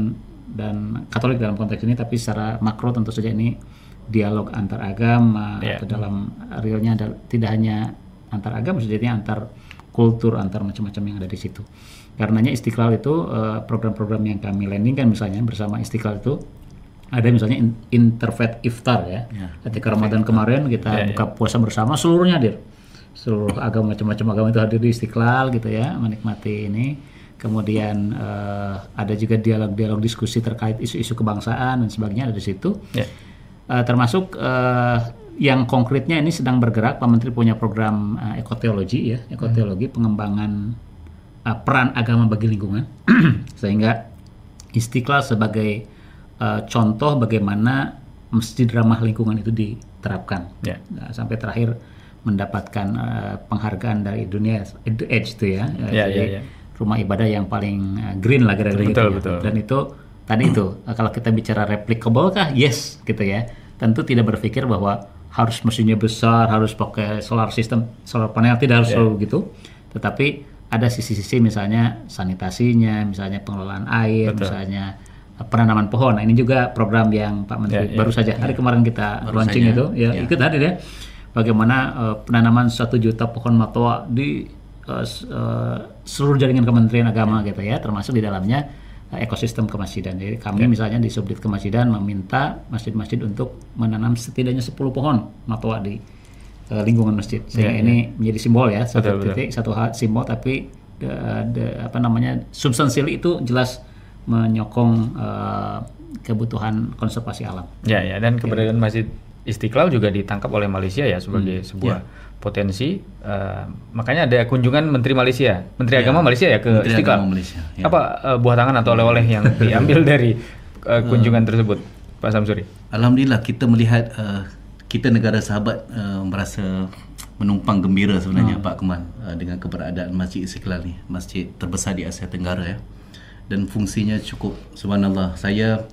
dan Katolik dalam konteks ini, tapi secara makro tentu saja ini dialog antar agama, yeah. atau dalam realnya ada, tidak hanya antar agama, sejatinya antar kultur, antar macam-macam yang ada di situ. Karenanya Istiqlal itu uh, program-program yang kami landingkan misalnya bersama Istiqlal itu ada misalnya in, interfaith iftar ya. Yeah. Ketika Ramadan kemarin kita yeah, buka yeah. puasa bersama, seluruhnya hadir. Seluruh agama, macam-macam agama itu hadir di Istiqlal gitu ya, menikmati ini. Kemudian uh, ada juga dialog-dialog diskusi terkait isu-isu kebangsaan dan sebagainya ada di situ. Yeah. Uh, termasuk uh, yang konkretnya ini sedang bergerak, Pak Menteri punya program uh, ekoteologi ya, ekoteologi hmm. pengembangan uh, peran agama bagi lingkungan, sehingga Istiqlal sebagai uh, contoh bagaimana masjid ramah lingkungan itu diterapkan. Yeah. Nah, sampai terakhir mendapatkan uh, penghargaan dari dunia The Edge itu ya, uh, yeah, jadi yeah, yeah. rumah ibadah yang paling uh, green lah kira-kira gitu. Betul. Dan itu tadi itu uh, kalau kita bicara replicable kah? Yes gitu ya. Tentu tidak berpikir bahwa harus mesinnya besar, harus pakai solar system, solar panel, tidak harus yeah. selalu gitu. Tetapi ada sisi-sisi misalnya sanitasinya, misalnya pengelolaan air, Betul. misalnya uh, penanaman pohon. Nah, ini juga program yang Pak Menteri yeah, baru yeah. saja hari yeah. kemarin kita baru launching saja. itu, ya yeah. ikut hadir ya. Bagaimana uh, penanaman satu juta pohon matoa di uh, uh, seluruh jaringan Kementerian Agama yeah. gitu ya, termasuk di dalamnya ekosistem kemasjidan. Jadi kami yeah. misalnya di Subdit Kemasjidan meminta masjid-masjid untuk menanam setidaknya sepuluh pohon matoa di uh, lingkungan masjid. Sehingga yeah, ini yeah. menjadi simbol ya, satu betul, titik, betul. satu hal simbol, tapi uh, the, apa namanya substansial itu jelas menyokong uh, kebutuhan konservasi alam. Ya, yeah, ya, yeah. dan keberadaan yeah. Masjid Istiqlal juga ditangkap oleh Malaysia ya sebagai hmm. sebuah yeah. potensi, uh, makanya ada kunjungan Menteri Malaysia, Menteri ya, Agama Malaysia ya ke Menteri Istiqlal. Malaysia, ya. Apa uh, buah tangan atau oleh-oleh yang diambil dari uh, kunjungan uh, tersebut, Pak Samsuri? Alhamdulillah kita melihat uh, kita negara sahabat uh, merasa menumpang gembira sebenarnya hmm. Pak Kemal uh, dengan keberadaan Masjid Istiqlal ni, masjid terbesar di Asia Tenggara ya, dan fungsinya cukup subhanallah. Saya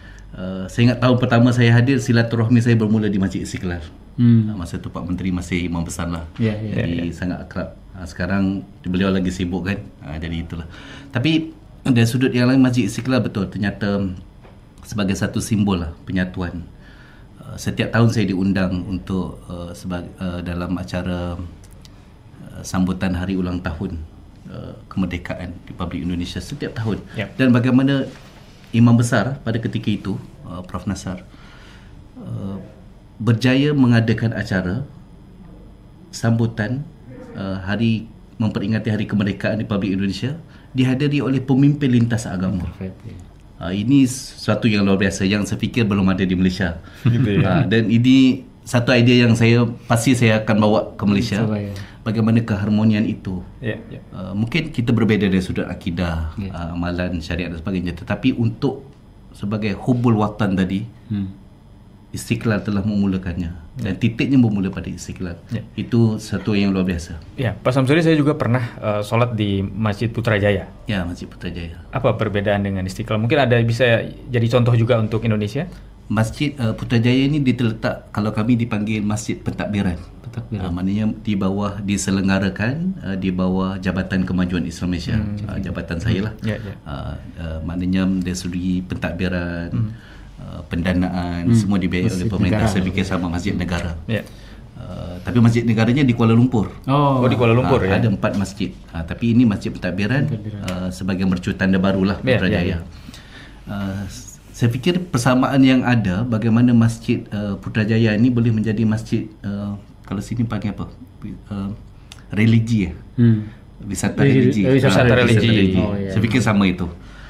uh, saya ingat tahun pertama saya hadir, silaturahmi saya bermula di Masjid Istiqlal. Hmm. Masa tu Pak Menteri masih imam besar lah, yeah, yeah, jadi yeah. sangat akrab. Sekarang beliau lagi sibuk kan, jadi itulah. Tapi dari sudut yang lain, Masjid Istiqlal betul ternyata sebagai satu simbol lah penyatuan. Setiap tahun saya diundang untuk uh, sebagai, uh, dalam acara uh, sambutan hari ulang tahun uh, kemerdekaan Republik Indonesia setiap tahun. Yep. Dan bagaimana imam besar pada ketika itu, uh, Profesor Nasar, uh, berjaya mengadakan acara sambutan uh, hari memperingati hari kemerdekaan Republik Indonesia dihadiri oleh pemimpin lintas agama. Uh, ini sesuatu yang luar biasa yang saya fikir belum ada di Malaysia. Gitu ya. Uh, dan ini satu idea yang saya pasti saya akan bawa ke Malaysia. So, ya. Bagaimana keharmonian itu. Yeah, yeah. Uh, mungkin kita berbeza dari sudut akidah, yeah. uh, amalan, syariat dan sebagainya. Tetapi untuk sebagai hubul watan tadi, hmm. Istiqlal telah memulakannya dan titiknya bermula pada Istiqlal. Ya. Itu satu yang luar biasa. Ya, Pak Samsuri, saya juga pernah uh, sholat di Masjid Putrajaya. Ya, Masjid Putrajaya. Apa perbedaan dengan Istiqlal? Mungkin ada bisa jadi contoh juga untuk Indonesia? Masjid uh, Putrajaya ini terletak, kalau kami dipanggil Masjid Pentadbiran. Pentadbiran. Uh, maknanya di bawah diselenggarakan uh, di bawah Jabatan Kemajuan Islam Malaysia. Hmm. Uh, jabatan saya lah. Ya, ya. Uh, uh, maknanya dari segi pentadbiran, hmm. pendanaan, hmm. semua dibiayai oleh pemerintah. Negara. Saya fikir sama masjid negara. Yeah. Uh, tapi masjid negaranya di Kuala Lumpur. Oh, oh di Kuala Lumpur uh, ya. Ada empat masjid. Uh, tapi ini Masjid Pentadbiran uh, sebagai mercu tanda barulah Putrajaya. Yeah, yeah, yeah. uh, saya fikir persamaan yang ada bagaimana Masjid uh, Putrajaya ini boleh menjadi masjid uh, kalau sini panggil apa? Uh, religi ya. Hmm. Wisata religi. Wisata uh, religi. religi. Oh, yeah. Saya fikir sama itu.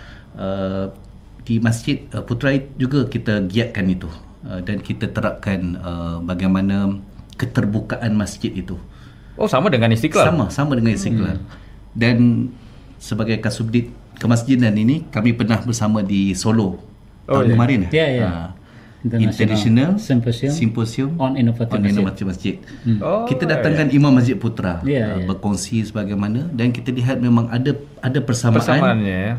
Uh, di Masjid uh, Putra juga kita giatkan itu uh, dan kita terapkan uh, bagaimana keterbukaan masjid itu. Oh, sama dengan Istiqlal? Sama, sama dengan Istiqlal. Hmm. Dan sebagai Kasubdit Kemasjidan ini kami pernah bersama di Solo oh, tahun yeah. kemarin. Ya, ya. Uh, International Symposium, Symposium on Innovative on Masjid. masjid. Hmm. Oh, kita datangkan yeah. Imam Masjid Putra yeah, uh, yeah. berkongsi sebagaimana, dan kita lihat memang ada ada persamaan. Persamaannya ya.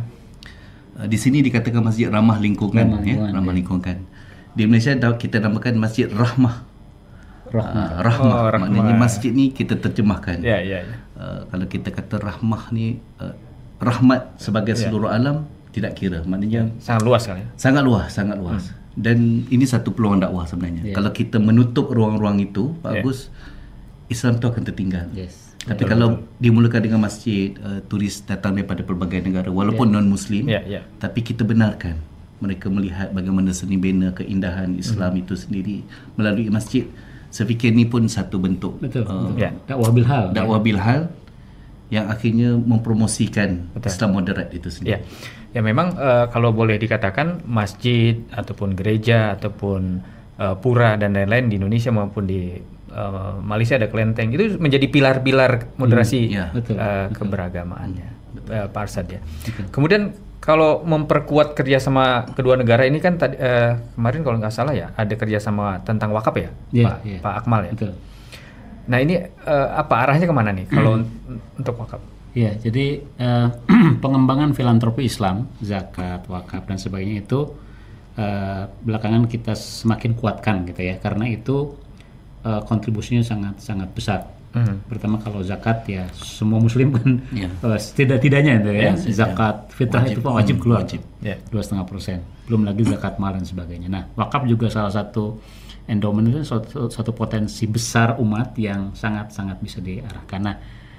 Di sini dikatakan masjid ramah lingkungan, ramah, ya, ramah ya. lingkungan. Di Malaysia kita namakan masjid rahmah. Rahmah, uh, rahmah. Oh, rahmah. Maknanya masjid ni kita terjemahkan. Ya, ya, ya. Uh, kalau kita kata rahmah ni uh, rahmat sebagai seluruh ya. alam, tidak kira. Maknanya sangat luas kan ya? Sangat luas, sangat luas. Hmm. Dan ini satu peluang dakwah sebenarnya. Yeah. Kalau kita menutup ruang-ruang itu, Pak yeah. Agus, Islam itu akan tertinggal. Yes. Tapi betul, kalau betul. dimulakan dengan masjid, uh, turis datang daripada pelbagai negara, walaupun yeah. non-Muslim, yeah, yeah. tapi kita benarkan mereka melihat bagaimana seni bina keindahan Islam hmm. itu sendiri melalui masjid. Saya fikir ini pun satu bentuk betul, uh, betul. Yeah. dakwah bilhal. Dakwah bilhal yang akhirnya mempromosikan betul. Islam moderat itu sendiri. Yeah. Ya memang uh, kalau boleh dikatakan masjid ataupun gereja ataupun uh, pura dan lain-lain di Indonesia maupun di uh, Malaysia ada kelenteng itu menjadi pilar-pilar moderasi hmm, ya, betul, uh, betul. keberagamaannya, uh, Pak Arsad ya. Betul. Kemudian kalau memperkuat kerjasama kedua negara ini kan tadi uh, kemarin kalau nggak salah ya ada kerjasama tentang wakaf ya, yeah, Pak, yeah. Pak Akmal ya. Betul. Nah ini uh, apa arahnya kemana nih kalau untuk wakaf? Ya, jadi uh, pengembangan filantropi Islam, zakat, wakaf dan sebagainya itu uh, belakangan kita semakin kuatkan gitu ya, karena itu uh, kontribusinya sangat sangat besar. Mm. Pertama kalau zakat ya semua Muslim kan yeah. uh, tidak-tidaknya itu ya, yeah, zakat fitrah wajib, itu pun wajib keluar, dua setengah persen. Belum lagi zakat mal dan sebagainya. Nah, wakaf juga salah satu endowment itu satu, satu potensi besar umat yang sangat sangat bisa diarahkan. Nah,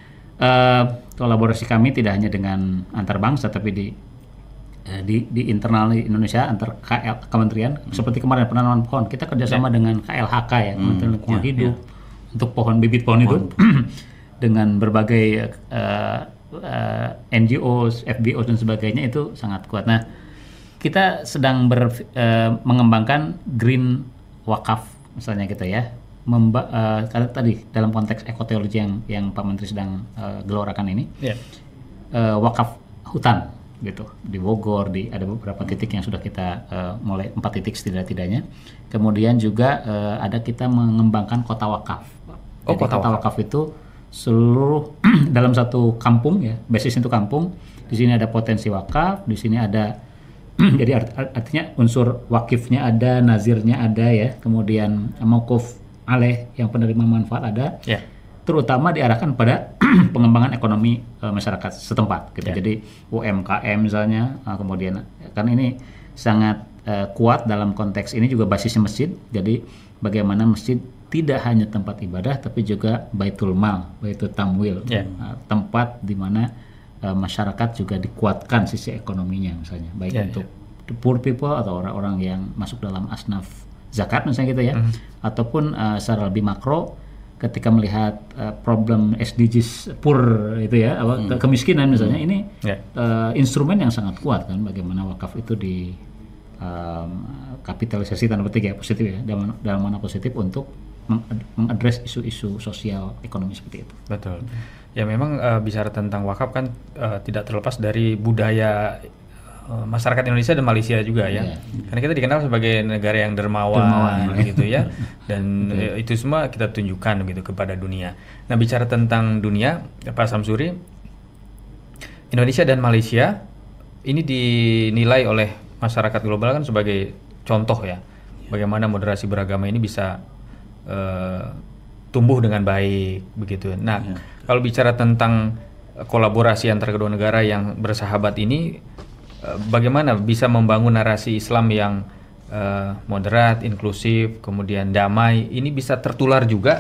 Uh, kolaborasi kami tidak hanya dengan antar bangsa tapi di uh, di, di internal Indonesia antar K L kementerian hmm. seperti kemarin penanaman pohon kita kerjasama yeah. dengan K L H K ya hmm. Kementerian Lingkungan yeah, Hidup yeah. untuk pohon bibit pohon, pohon. itu dengan berbagai uh, uh, N G O, F B O dan sebagainya itu sangat kuat. Nah kita sedang ber, uh, mengembangkan green wakaf misalnya gitu ya. Memba, uh, karena tadi dalam konteks ekoteologi yang yang Pak Menteri sedang uh, gelorakan ini, yeah. uh, wakaf hutan gitu di Bogor, di ada beberapa titik yang sudah kita uh, mulai empat titik setidak-tidaknya. Kemudian juga uh, ada kita mengembangkan kota wakaf. Oh, Jadi kota, kota wakaf. wakaf itu seluruh dalam satu kampung ya, basis itu kampung. Di sini ada potensi wakaf, di sini ada jadi art, artinya unsur wakifnya ada, nazirnya ada ya, kemudian mauquf aleh yang penerima manfaat ada, yeah. terutama diarahkan pada pengembangan ekonomi e, masyarakat setempat, gitu. Yeah. Jadi U M K M misalnya, e, kemudian karena ini sangat e, kuat dalam konteks ini juga basisnya masjid. Jadi bagaimana masjid tidak hanya tempat ibadah, tapi juga baitul mal, baitul tamwil, yeah. e, tempat di mana e, masyarakat juga dikuatkan sisi ekonominya misalnya, baik yeah, untuk yeah. the poor people atau orang-orang yang masuk dalam asnaf zakat misalnya gitu ya, mm-hmm. ataupun uh, secara lebih makro ketika melihat uh, problem S D Gs poor itu ya, mm. ke- kemiskinan misalnya, mm. ini yeah. uh, instrumen yang sangat kuat kan, bagaimana wakaf itu di um, kapitalisasi tanda petik ya, positif ya, dalam, dalam mana positif untuk meng- mengadres isu-isu sosial ekonomi seperti itu. Betul. Ya memang uh, bicara tentang wakaf kan uh, tidak terlepas dari budaya masyarakat Indonesia dan Malaysia juga ya, yeah. karena kita dikenal sebagai negara yang dermawan, dermawan gitu ya, dan okay. itu semua kita tunjukkan gitu kepada dunia. Nah bicara tentang dunia, Pak Samsuri, Indonesia dan Malaysia ini dinilai oleh masyarakat global kan sebagai contoh ya, bagaimana moderasi beragama ini bisa uh, tumbuh dengan baik begitu. Nah yeah. kalau bicara tentang kolaborasi antara kedua negara yang bersahabat ini, bagaimana bisa membangun narasi Islam yang uh, moderat, inklusif, kemudian damai, ini bisa tertular juga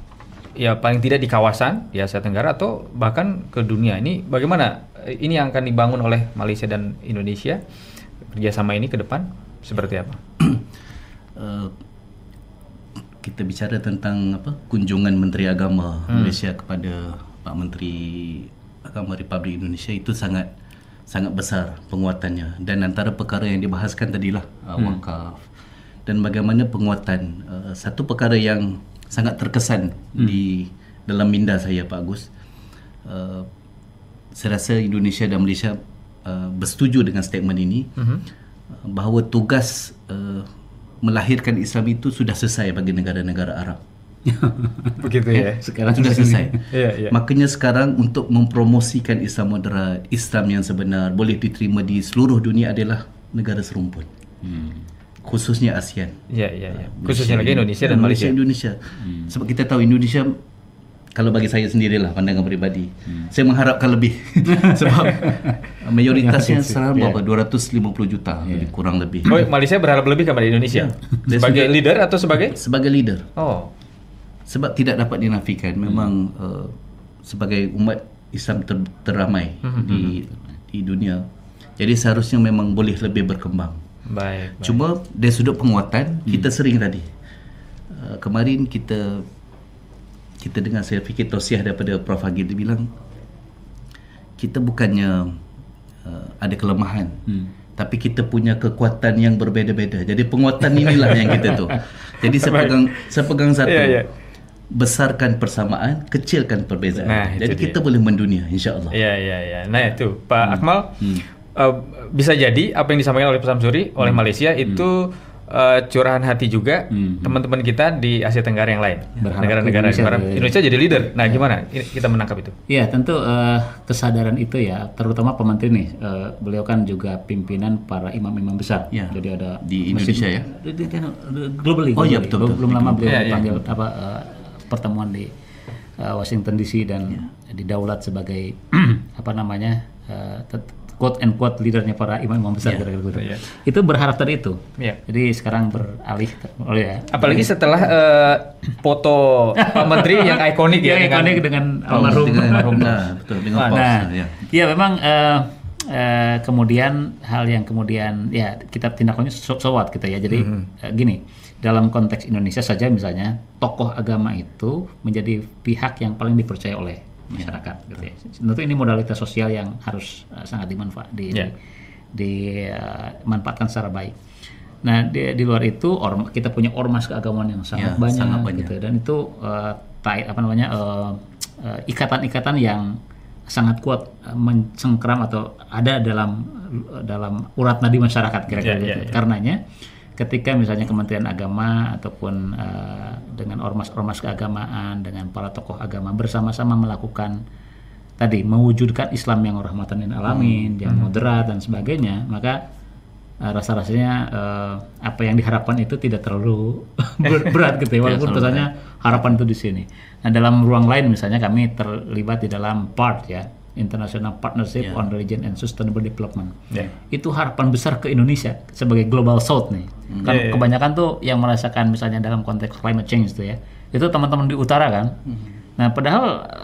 ya paling tidak di kawasan di Asia Tenggara atau bahkan ke dunia. Ini bagaimana ini yang akan dibangun oleh Malaysia dan Indonesia kerjasama ini ke depan seperti apa? uh, kita bicara tentang apa kunjungan Menteri Agama hmm. Malaysia kepada Pak Menteri Agama Republik Indonesia itu sangat sangat besar penguatannya, dan antara perkara yang dibahaskan tadilah uh, hmm. wakaf dan bagaimana penguatan uh, satu perkara yang sangat terkesan hmm. di dalam minda saya Pak Agus, uh, saya rasa Indonesia dan Malaysia uh, bersetuju dengan statement ini hmm. uh, bahawa tugas uh, melahirkan Islam itu sudah selesai bagi negara-negara Arab. Begitu ya. Sekarang sudah selesai. ya, ya. Makanya sekarang untuk mempromosikan Islam moderat, Islam yang sebenar, boleh diterima di seluruh dunia adalah negara serumpun. Hmm. Khususnya ASEAN. Ya, ya, ya. Khususnya lagi Indonesia dan Malaysia. Indonesia. Hmm. Sebab kita tahu Indonesia kalau bagi saya sendirilah pandangan pribadi, hmm. saya mengharapkan lebih sebab mayoritasnya sekarang berapa? dua ratus lima puluh juta, yeah. lebih kurang lebih. Oh, Malaysia berharap lebih kepada Indonesia yeah. sebagai sudah, leader atau sebagai sebagai leader. Oh, sebab tidak dapat dinafikan memang hmm. uh, sebagai umat Islam ter, teramai hmm. di di dunia. Jadi seharusnya memang boleh lebih berkembang. Baik. baik. Cuma dari sudut penguatan hmm. kita sering tadi uh, kemarin kita kita dengar, saya fikir tausiah daripada Prof Hagil, dia bilang kita bukannya uh, ada kelemahan, hmm. tapi kita punya kekuatan yang berbeza-beza. Jadi penguatan inilah yang kita tu. Jadi saya pegang saya pegang satu. Yeah, yeah. Besarkan persamaan, kecilkan perbezaan. Nah, jadi kita dia. boleh mendunia, insya-Allah. Ya, ya, ya. Nah itu Pak hmm. Akmal, hmm. Uh, bisa jadi apa yang disampaikan oleh Pak Samsuri oleh hmm. Malaysia itu hmm. Uh, curahan hati juga hmm. teman-teman kita di Asia Tenggara yang lain, ya, negara-negara Indonesia, ya, Indonesia jadi leader. Nah, ya. gimana kita menangkap itu? Iya, tentu uh, kesadaran itu ya, terutama Pak Menteri nih, uh, beliau kan juga pimpinan para imam-imam besar. Ya. Jadi ada di Indonesia ya, di, di, di, globally. Oh iya betul. betul. Belum lama beliau ya, dipanggil ya. apa uh, pertemuan di uh, Washington D C dan ya. didaulat sebagai apa namanya uh, quote and quote leadernya para imam-imam besar yeah. gitu. Yeah. Itu berharap tadi itu. Yeah. Jadi sekarang beralih oh ya. Apalagi setelah uh, foto Pak Menteri yang ikonik ya, ya dengan ikonik dengan almarhum almarhum. Nah, betul dengan nah, ya. ya memang uh, uh, kemudian hal yang kemudian ya kita tindak lanjut sowat gitu ya. Jadi mm-hmm. uh, gini, dalam konteks Indonesia saja misalnya tokoh agama itu menjadi pihak yang paling dipercaya oleh masyarakat ya. gitu ya. Tentu ini modalitas sosial yang harus uh, sangat dimanfaat di, ya. dimanfaatkan uh, secara baik. Nah di, di luar itu orma, kita punya ormas keagamaan yang sangat ya, banyak, sangat banyak gitu dan itu uh, tai, apa namanya uh, uh, ikatan-ikatan yang sangat kuat uh, mencengkram atau ada dalam uh, dalam urat nadi masyarakat kira-kira ya, gitu. Ya, ya. Karenanya ketika misalnya Kementerian Agama ataupun uh, dengan ormas-ormas keagamaan, dengan para tokoh agama bersama-sama melakukan tadi mewujudkan Islam yang rahmatan lil alamin, hmm. yang moderat dan sebagainya, maka uh, rasa-rasanya uh, apa yang diharapkan itu tidak terlalu berat gitu ya, walaupun misalnya harapan itu di sini. Nah dalam ruang lain misalnya kami terlibat di dalam P A R T ya, International Partnership yeah. on Religion and Sustainable Development. Yeah. Itu harapan besar ke Indonesia sebagai Global South nih. Mm. Kan yeah, kebanyakan yeah. tuh yang merasakan misalnya dalam konteks climate change tuh ya. Itu teman-teman di utara kan. Mm. Nah, padahal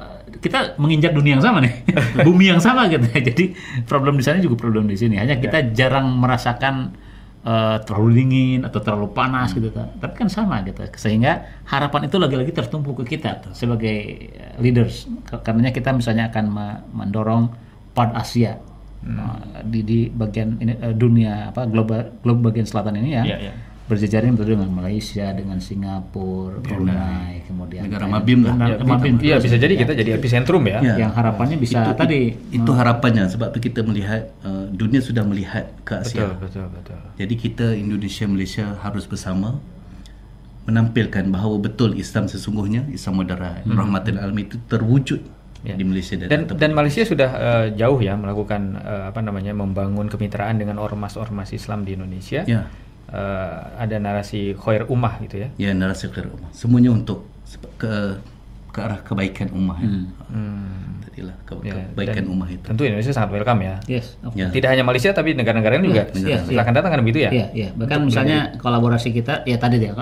kita menginjak dunia yang sama nih. Bumi yang sama gitu ya. Jadi problem di sana juga problem di sini. Hanya kita yeah. jarang merasakan uh, terlalu dingin atau terlalu panas hmm. gitu kan. Tapi kan sama gitu. Sehingga harapan itu lagi-lagi tertumpu ke kita tuh, sebagai leaders. Karenanya kita misalnya akan mendorong P A R T Asia hmm. uh, di di bagian ini, uh, dunia apa global global bagian selatan ini ya. Yeah, yeah. Berjejaring betul dengan Malaysia, dengan Singapura, Brunei, kemudian negara Mabim lah. Ya, Mabim. Iya, bisa jadi kita ya. jadi epicentrum ya. ya. Yang harapannya bisa itu, tadi itu harapannya sebab kita melihat uh, dunia sudah melihat ke Asia. Betul, betul, betul. Jadi kita Indonesia Malaysia harus bersama menampilkan bahawa betul Islam sesungguhnya, Islam moderat, hmm. rahmatul alamin itu terwujud ya. di Malaysia dan dan, dan Malaysia sudah uh, jauh ya melakukan uh, apa namanya membangun kemitraan dengan ormas-ormas Islam di Indonesia. Ya. Uh, ada narasi khair ummah gitu ya. Ya, narasi khair ummah. Semuanya untuk ke ke arah kebaikan ummah. Hmm. Hmm. Tadilah ke, ya, kebaikan ummah itu. Tentu Indonesia sangat welcome ya. Yes. Ya. Tidak hanya Malaysia tapi negara-negara lain juga. Ya, silakan ya. datang kan begitu ya. Iya, iya. Bahkan untuk misalnya menjadi... kolaborasi kita ya tadi dia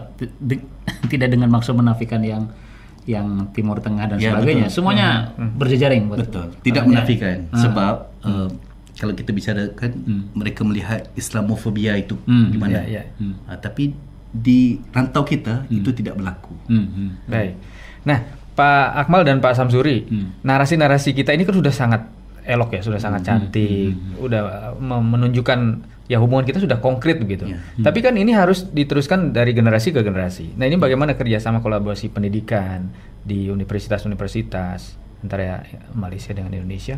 tidak dengan maksud menafikan yang yang Timur Tengah dan ya, sebagainya. Betul. Semuanya hmm. berjejaring betul. betul. Tidak menafikan hmm. sebab hmm. Uh, kalau kita bicara kan hmm. mereka melihat Islamofobia itu hmm. di mana, ya, ya. Hmm. Uh, tapi di rantau kita hmm. itu tidak berlaku. Hmm. Hmm. Baik. Nah, Pak Akmal dan Pak Samsuri, hmm. narasi-narasi kita ini kan sudah sangat elok ya, sudah hmm. sangat cantik, hmm. udah menunjukkan ya hubungan kita sudah konkret begitu. Ya. Hmm. Tapi kan ini harus diteruskan dari generasi ke generasi. Nah, ini bagaimana kerjasama kolaborasi pendidikan di universitas-universitas antara Malaysia dengan Indonesia?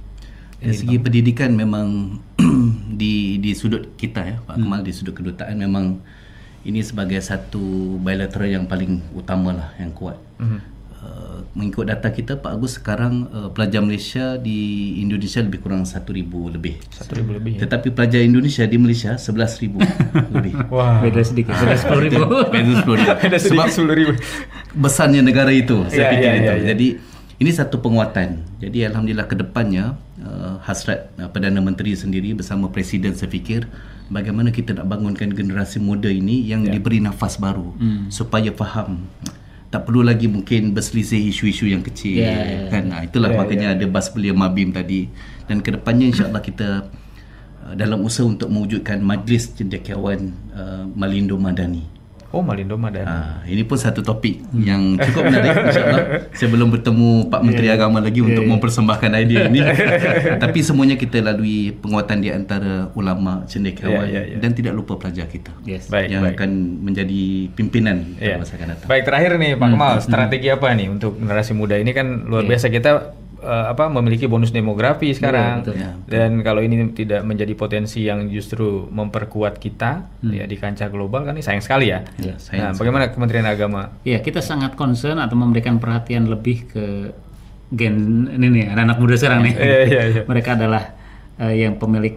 Dari segi pendidikan memang di di sudut kita ya Pak Kemal, hmm. di sudut kedutaan memang ini sebagai satu bilateral yang paling utama lah, yang kuat. Hmm. Uh, mengikut data kita Pak Agus sekarang uh, pelajar Malaysia di Indonesia lebih kurang satu ribu lebih. Satu ribu lebih. Ya? Tetapi pelajar Indonesia di Malaysia sebelas ribu lebih. Wah. Beda sedikit. Beda sepuluh ribu. Beda sepuluh ribu. Beda sedikit sepuluh ribu. besarnya negara itu. Saya yeah, fikir yeah, itu. yeah, yeah. Jadi ini satu penguatan. Jadi alhamdulillah ke depannya uh, hasrat uh, Perdana Menteri sendiri bersama Presiden, saya fikir bagaimana kita nak bangunkan generasi muda ini yang yeah. diberi nafas baru hmm. supaya faham. Tak perlu lagi mungkin berselisih isu-isu yang kecil yeah, yeah. kan. Nah, itulah yeah, makanya yeah. ada bas belia Mabim tadi. Dan ke depannya insya-Allah kita uh, dalam usaha untuk mewujudkan Majlis Cendekiawan uh, Malindo Madani. Oh, Malindo Madani. Ha, ini pun satu topik yang cukup menarik, insya-Allah. Saya belum bertemu Pak Menteri yeah. Agama lagi yeah. untuk mempersembahkan idea ini. Tapi semuanya kita lalui penguatan di antara ulama cendekiawan yeah, yeah, yeah. dan tidak lupa pelajar kita. Yes. Baik, yang baik. akan menjadi pimpinan yeah. masa akan datang. Baik, terakhir nih Pak Kemal, hmm. strategi apa nih untuk generasi muda ini? Kan luar yeah. biasa kita uh, apa memiliki bonus demografi sekarang. Yeah, betul. Yeah, betul. Dan kalau ini tidak menjadi potensi yang justru memperkuat kita hmm. ya di kancah global, kan ini sayang sekali ya. Yeah, nah, bagaimana Kementerian Agama? Ya, kita sangat concern atau memberikan perhatian lebih ke gen ini nih, anak-anak muda sekarang nih. yeah, yeah, yeah. Mereka adalah uh, yang pemilik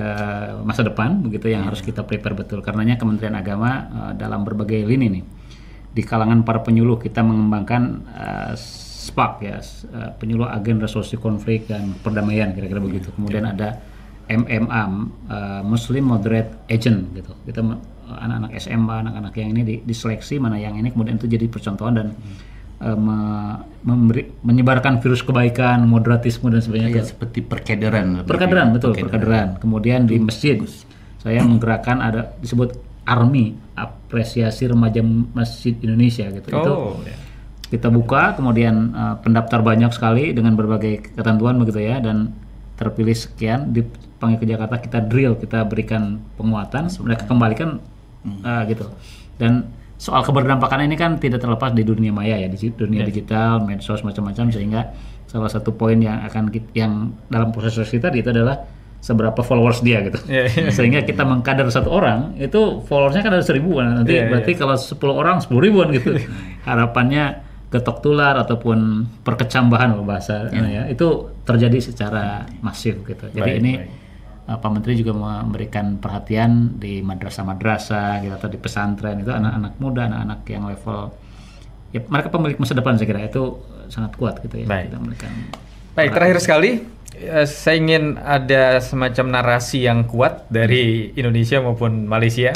uh, masa depan, begitu yang yeah. harus kita prepare betul. Karenanya Kementerian Agama uh, dalam berbagai lini nih, di kalangan para penyuluh kita mengembangkan uh, SPAK ya, uh, penyuluh agen resolusi konflik dan perdamaian, kira-kira begitu. Kemudian yeah. ada M M A, uh, Muslim Moderate Agent gitu. Kita uh, anak-anak S M A, anak-anak yang ini di, diseleksi mana yang ini, kemudian itu jadi percontohan dan uh, me, memberi, menyebarkan virus kebaikan, moderatisme dan sebagainya. Ya, seperti perkederan. Perkederan, betul, perkederan. perkederan. Kemudian di masjid, saya menggerakkan ada disebut ARMI, Apresiasi Remaja Masjid Indonesia gitu. Oh, itu ya. Kita buka, kemudian uh, pendaftar banyak sekali dengan berbagai ketentuan begitu ya, dan terpilih sekian, dipanggil ke Jakarta, kita drill, kita berikan penguatan, mereka kembalikan hmm. uh, gitu. Dan soal keberdampakan ini kan tidak terlepas di dunia maya ya, di dunia yeah. digital, medsos macam-macam, sehingga salah satu poin yang akan kita, yang dalam proses kita itu adalah seberapa followers dia gitu. Yeah, yeah. Sehingga kita mengkader satu orang, itu followersnya kan ada seribuan, nanti yeah, berarti yeah. kalau sepuluh orang sepuluh ribuan gitu. Harapannya getok tular ataupun perkecambahan bahasa yeah. ya, itu terjadi secara masif gitu. Jadi baik, ini baik. Pak Menteri juga memberikan perhatian di madrasah-madrasah gitu, atau di pesantren itu anak-anak muda, anak-anak yang level ya mereka pemilik masa depan, saya kira itu sangat kuat gitu ya. Baik, kita memberikan baik terakhir sekali saya ingin ada semacam narasi yang kuat dari Indonesia maupun Malaysia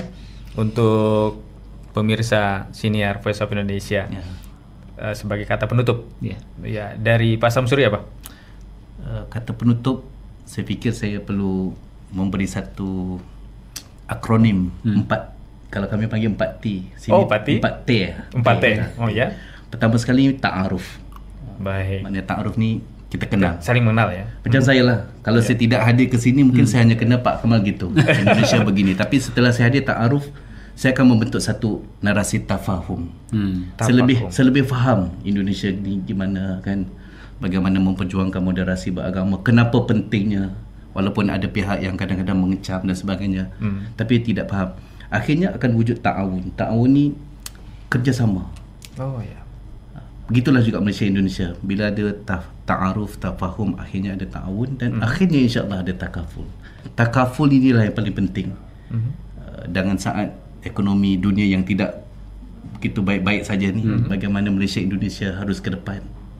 untuk pemirsa siniar Voice of Indonesia. Yeah. Uh, sebagai kata penutup, yeah. ya dari Pak Samsuri apa? Uh, kata penutup, saya fikir saya perlu memberi satu akronim hmm. empat. Kalau kami panggil empat T. Sini oh, empat T. Empat T ya. Empat T. Oh ya. Pertama sekali ta'aruf. Baik. Maknanya ta'aruf ni kita kenal. Saling mengenal ya. Macam hmm. saya lah. Kalau yeah. saya tidak hadir ke sini, mungkin hmm. saya hanya kenal Pak Kemal gitu. Indonesia begini. Tapi setelah saya hadir ta'aruf, saya akan membentuk satu narasi tafahum. Hmm, saya lebih saya lebih faham Indonesia ni gimana kan, bagaimana memperjuangkan moderasi beragama, kenapa pentingnya, walaupun ada pihak yang kadang-kadang mengecam dan sebagainya, hmm. tapi tidak faham. Akhirnya akan wujud ta'awun. Ta'awun ni kerjasama. Oh ya. Begitulah juga Malaysia Indonesia. Bila ada ta- ta'aruf, tafahum, akhirnya ada ta'awun dan hmm. akhirnya insya-Allah ada takaful. Takaful inilah yang paling penting. Hmm. Uh, dengan saat ekonomi dunia yang tidak begitu baik-baik saja ni, hmm. bagaimana Malaysia Indonesia harus ke depan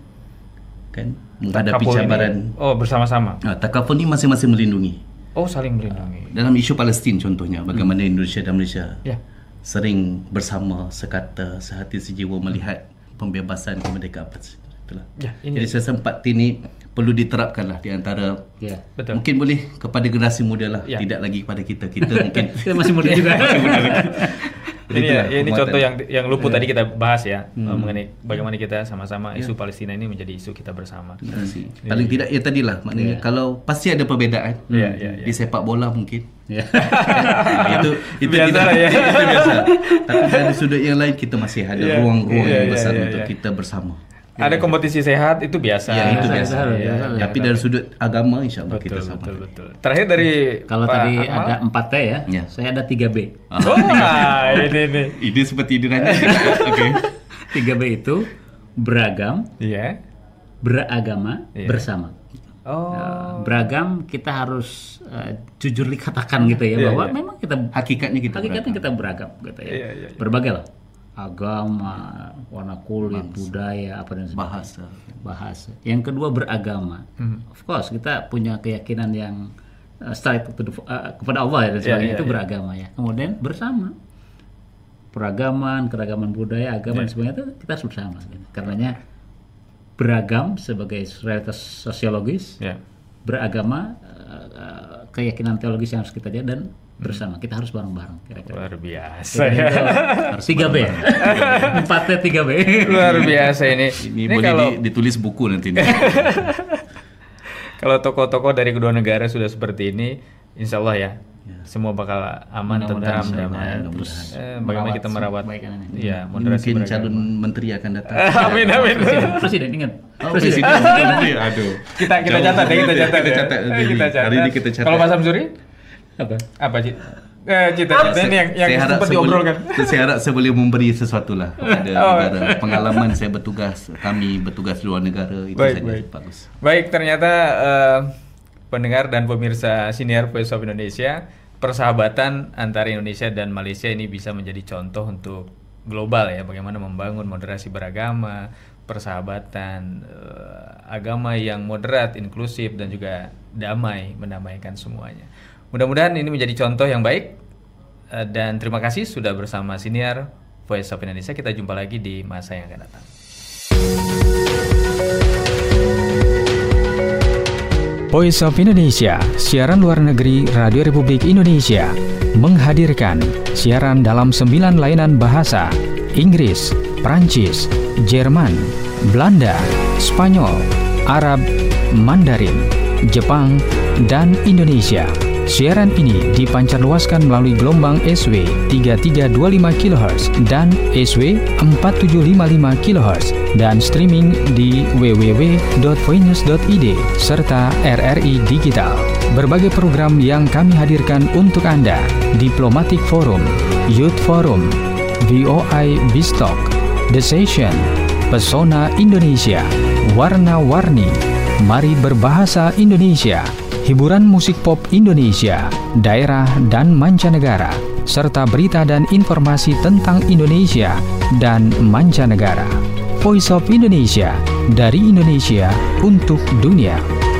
kan menghadapi cabaran. Oh, bersama-sama. Ha, takaful ni masing-masing melindungi. Oh, saling melindungi. Ha, dalam isu Palestin contohnya, bagaimana hmm. Indonesia dan Malaysia yeah. sering bersama, sekata, sehati sejiwa melihat pembebasan kemerdekaan Palestin. Itulah. Yeah, ini. Jadi saya sempat ini perlu diterapkanlah di antara yeah, betul. Mungkin boleh kepada generasi muda lah, yeah. tidak lagi kepada kita. Kita mungkin kita masih muda juga. Masih muda lagi. Ini, ya, ini contoh yang yang luput yeah. tadi kita bahas ya, hmm. mengenai bagaimana kita sama-sama isu yeah. Palestina ini menjadi isu kita bersama. Hmm. Paling tidak ya tadilah maknanya yeah. kalau pasti ada perbezaan yeah, yeah, yeah. di sepak bola mungkin. Yeah. itu itu biasa kita, ya. itu biasa. Tapi dari sudut yang lain kita masih ada yeah. ruang-ruang yeah, yang besar yeah, yeah, untuk yeah. kita bersama. Ada kompetisi sehat itu biasa. Ya, itu biasa. biasa, ya, biasa. Tapi dari sudut agama insya-Allah betul, kita sama. Betul, betul. Terakhir dari kalau Pak tadi Akmal, ada empat T ya, ya, saya ada tiga B. Oh, nah, ini ini. Ide seperti ide nanya. Oke. tiga B itu beragam, yeah. beragama, yeah. bersama. Oh. Uh, beragam kita harus uh, jujur dikatakan gitu ya, yeah, bahwa yeah. memang kita hakikatnya kita hakikatnya beragam. kita beragam gitu ya. Yeah, yeah, yeah. Berbagai lah. agama, warna kulit, Bangsa. budaya, apa dan sebagainya. Bahasa. Bahasa. Yang kedua beragama. Hmm. Of course kita punya keyakinan yang uh, straight to the- uh, kepada Allah ya dan Ya, sebagainya, ya, itu ya. beragama ya. Kemudian bersama. Peragaman, keragaman budaya, agama Ya. dan sebagainya itu kita harus bersama. Gitu. Karenanya beragam sebagai realitas sosiologis, Ya. beragama uh, uh, keyakinan teologis yang harus kita jaga dan bersama. Kita harus bareng-bareng kira-kira. Luar biasa Kita ya. itu harus tiga B. empat T tiga B. Luar biasa ini. Ini, Ini boleh kalau di- ditulis buku nanti. nih. kalau tokoh-tokoh dari kedua negara sudah seperti ini, insya Allah ya, semua bakal aman, Mudah-mudahan tentram, bisa, damai. ya. Terus Terus eh, bagaimana kita merawat, kebaikan ini. iya, moderasi Mungkin beragama. calon menteri akan datang. Amin amin. Presiden, presiden ingat. Oh, presiden. Menteri, aduh. Kita kita Jauh catat ya, kita banget ya. catat Kita ya. catat Eh, nanti. kita catat. Hari ini kita catat. Kalau Mas Samsuri Apa? apa Cit? Eh, cita-cita ini yang yang Saya harap sempat sebelum- diobrolkan. Saya harap saya boleh memberi sesuatu lah kepada Oh. negara. Pengalaman saya bertugas, kami bertugas di luar negara, itu Baik, saja baik. bagus. Baik, ternyata eh, pendengar dan pemirsa senior Voice of Indonesia, persahabatan antara Indonesia dan Malaysia ini bisa menjadi contoh untuk global ya, bagaimana membangun moderasi beragama, persahabatan, eh, agama yang moderat, inklusif dan juga damai, mendamaikan semuanya. Mudah-mudahan ini menjadi contoh yang baik eh, dan terima kasih sudah bersama senior Voice of Indonesia. Kita jumpa lagi di masa yang akan datang. Voice of Indonesia, siaran luar negeri Radio Republik Indonesia, menghadirkan siaran dalam sembilan layanan bahasa: Inggris, Prancis, Jerman, Belanda, Spanyol, Arab, Mandarin, Jepang, dan Indonesia. Siaran ini dipancarluaskan melalui gelombang S W tiga tiga dua lima kilohertz dan S W empat tujuh lima lima kilohertz dan streaming di w w w titik voinews titik i d serta R R I Digital. Berbagai program yang kami hadirkan untuk Anda: Diplomatic Forum, Youth Forum, V O I Bistalk, The Session, Pesona Indonesia, Warna-Warni, Mari Berbahasa Indonesia, hiburan musik pop Indonesia, daerah dan mancanegara, serta berita dan informasi tentang Indonesia dan mancanegara. Voice of Indonesia, dari Indonesia untuk dunia.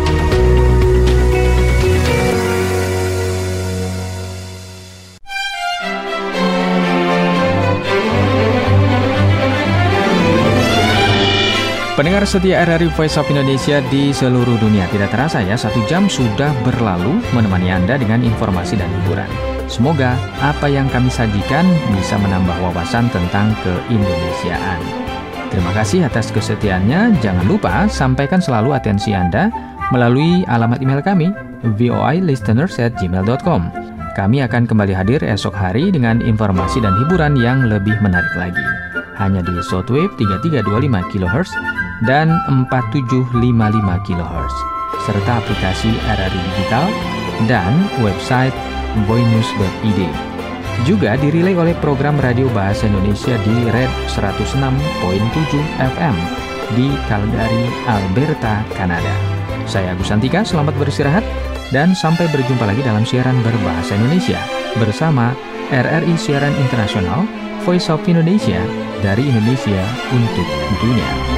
Pendengar setia R R I Voice of Indonesia di seluruh dunia, tidak terasa ya, satu jam sudah berlalu menemani Anda dengan informasi dan hiburan. Semoga apa yang kami sajikan bisa menambah wawasan tentang keindonesiaan. Terima kasih atas kesetiaannya. Jangan lupa sampaikan selalu atensi Anda melalui alamat email kami v o i listeners at gmail dot com. Kami akan kembali hadir esok hari dengan informasi dan hiburan yang lebih menarik lagi. Hanya di shortwave tiga tiga dua lima kilohertz dan empat tujuh lima lima kilohertz, serta aplikasi R R I Digital dan website voinews dot i d. Juga dirilai oleh program radio bahasa Indonesia di Red seratus enam koma tujuh F M di Calgary, Alberta, Kanada. Saya Agus Santika, selamat beristirahat dan sampai berjumpa lagi dalam siaran berbahasa Indonesia bersama R R I Siaran Internasional Voice of Indonesia, dari Indonesia untuk dunia.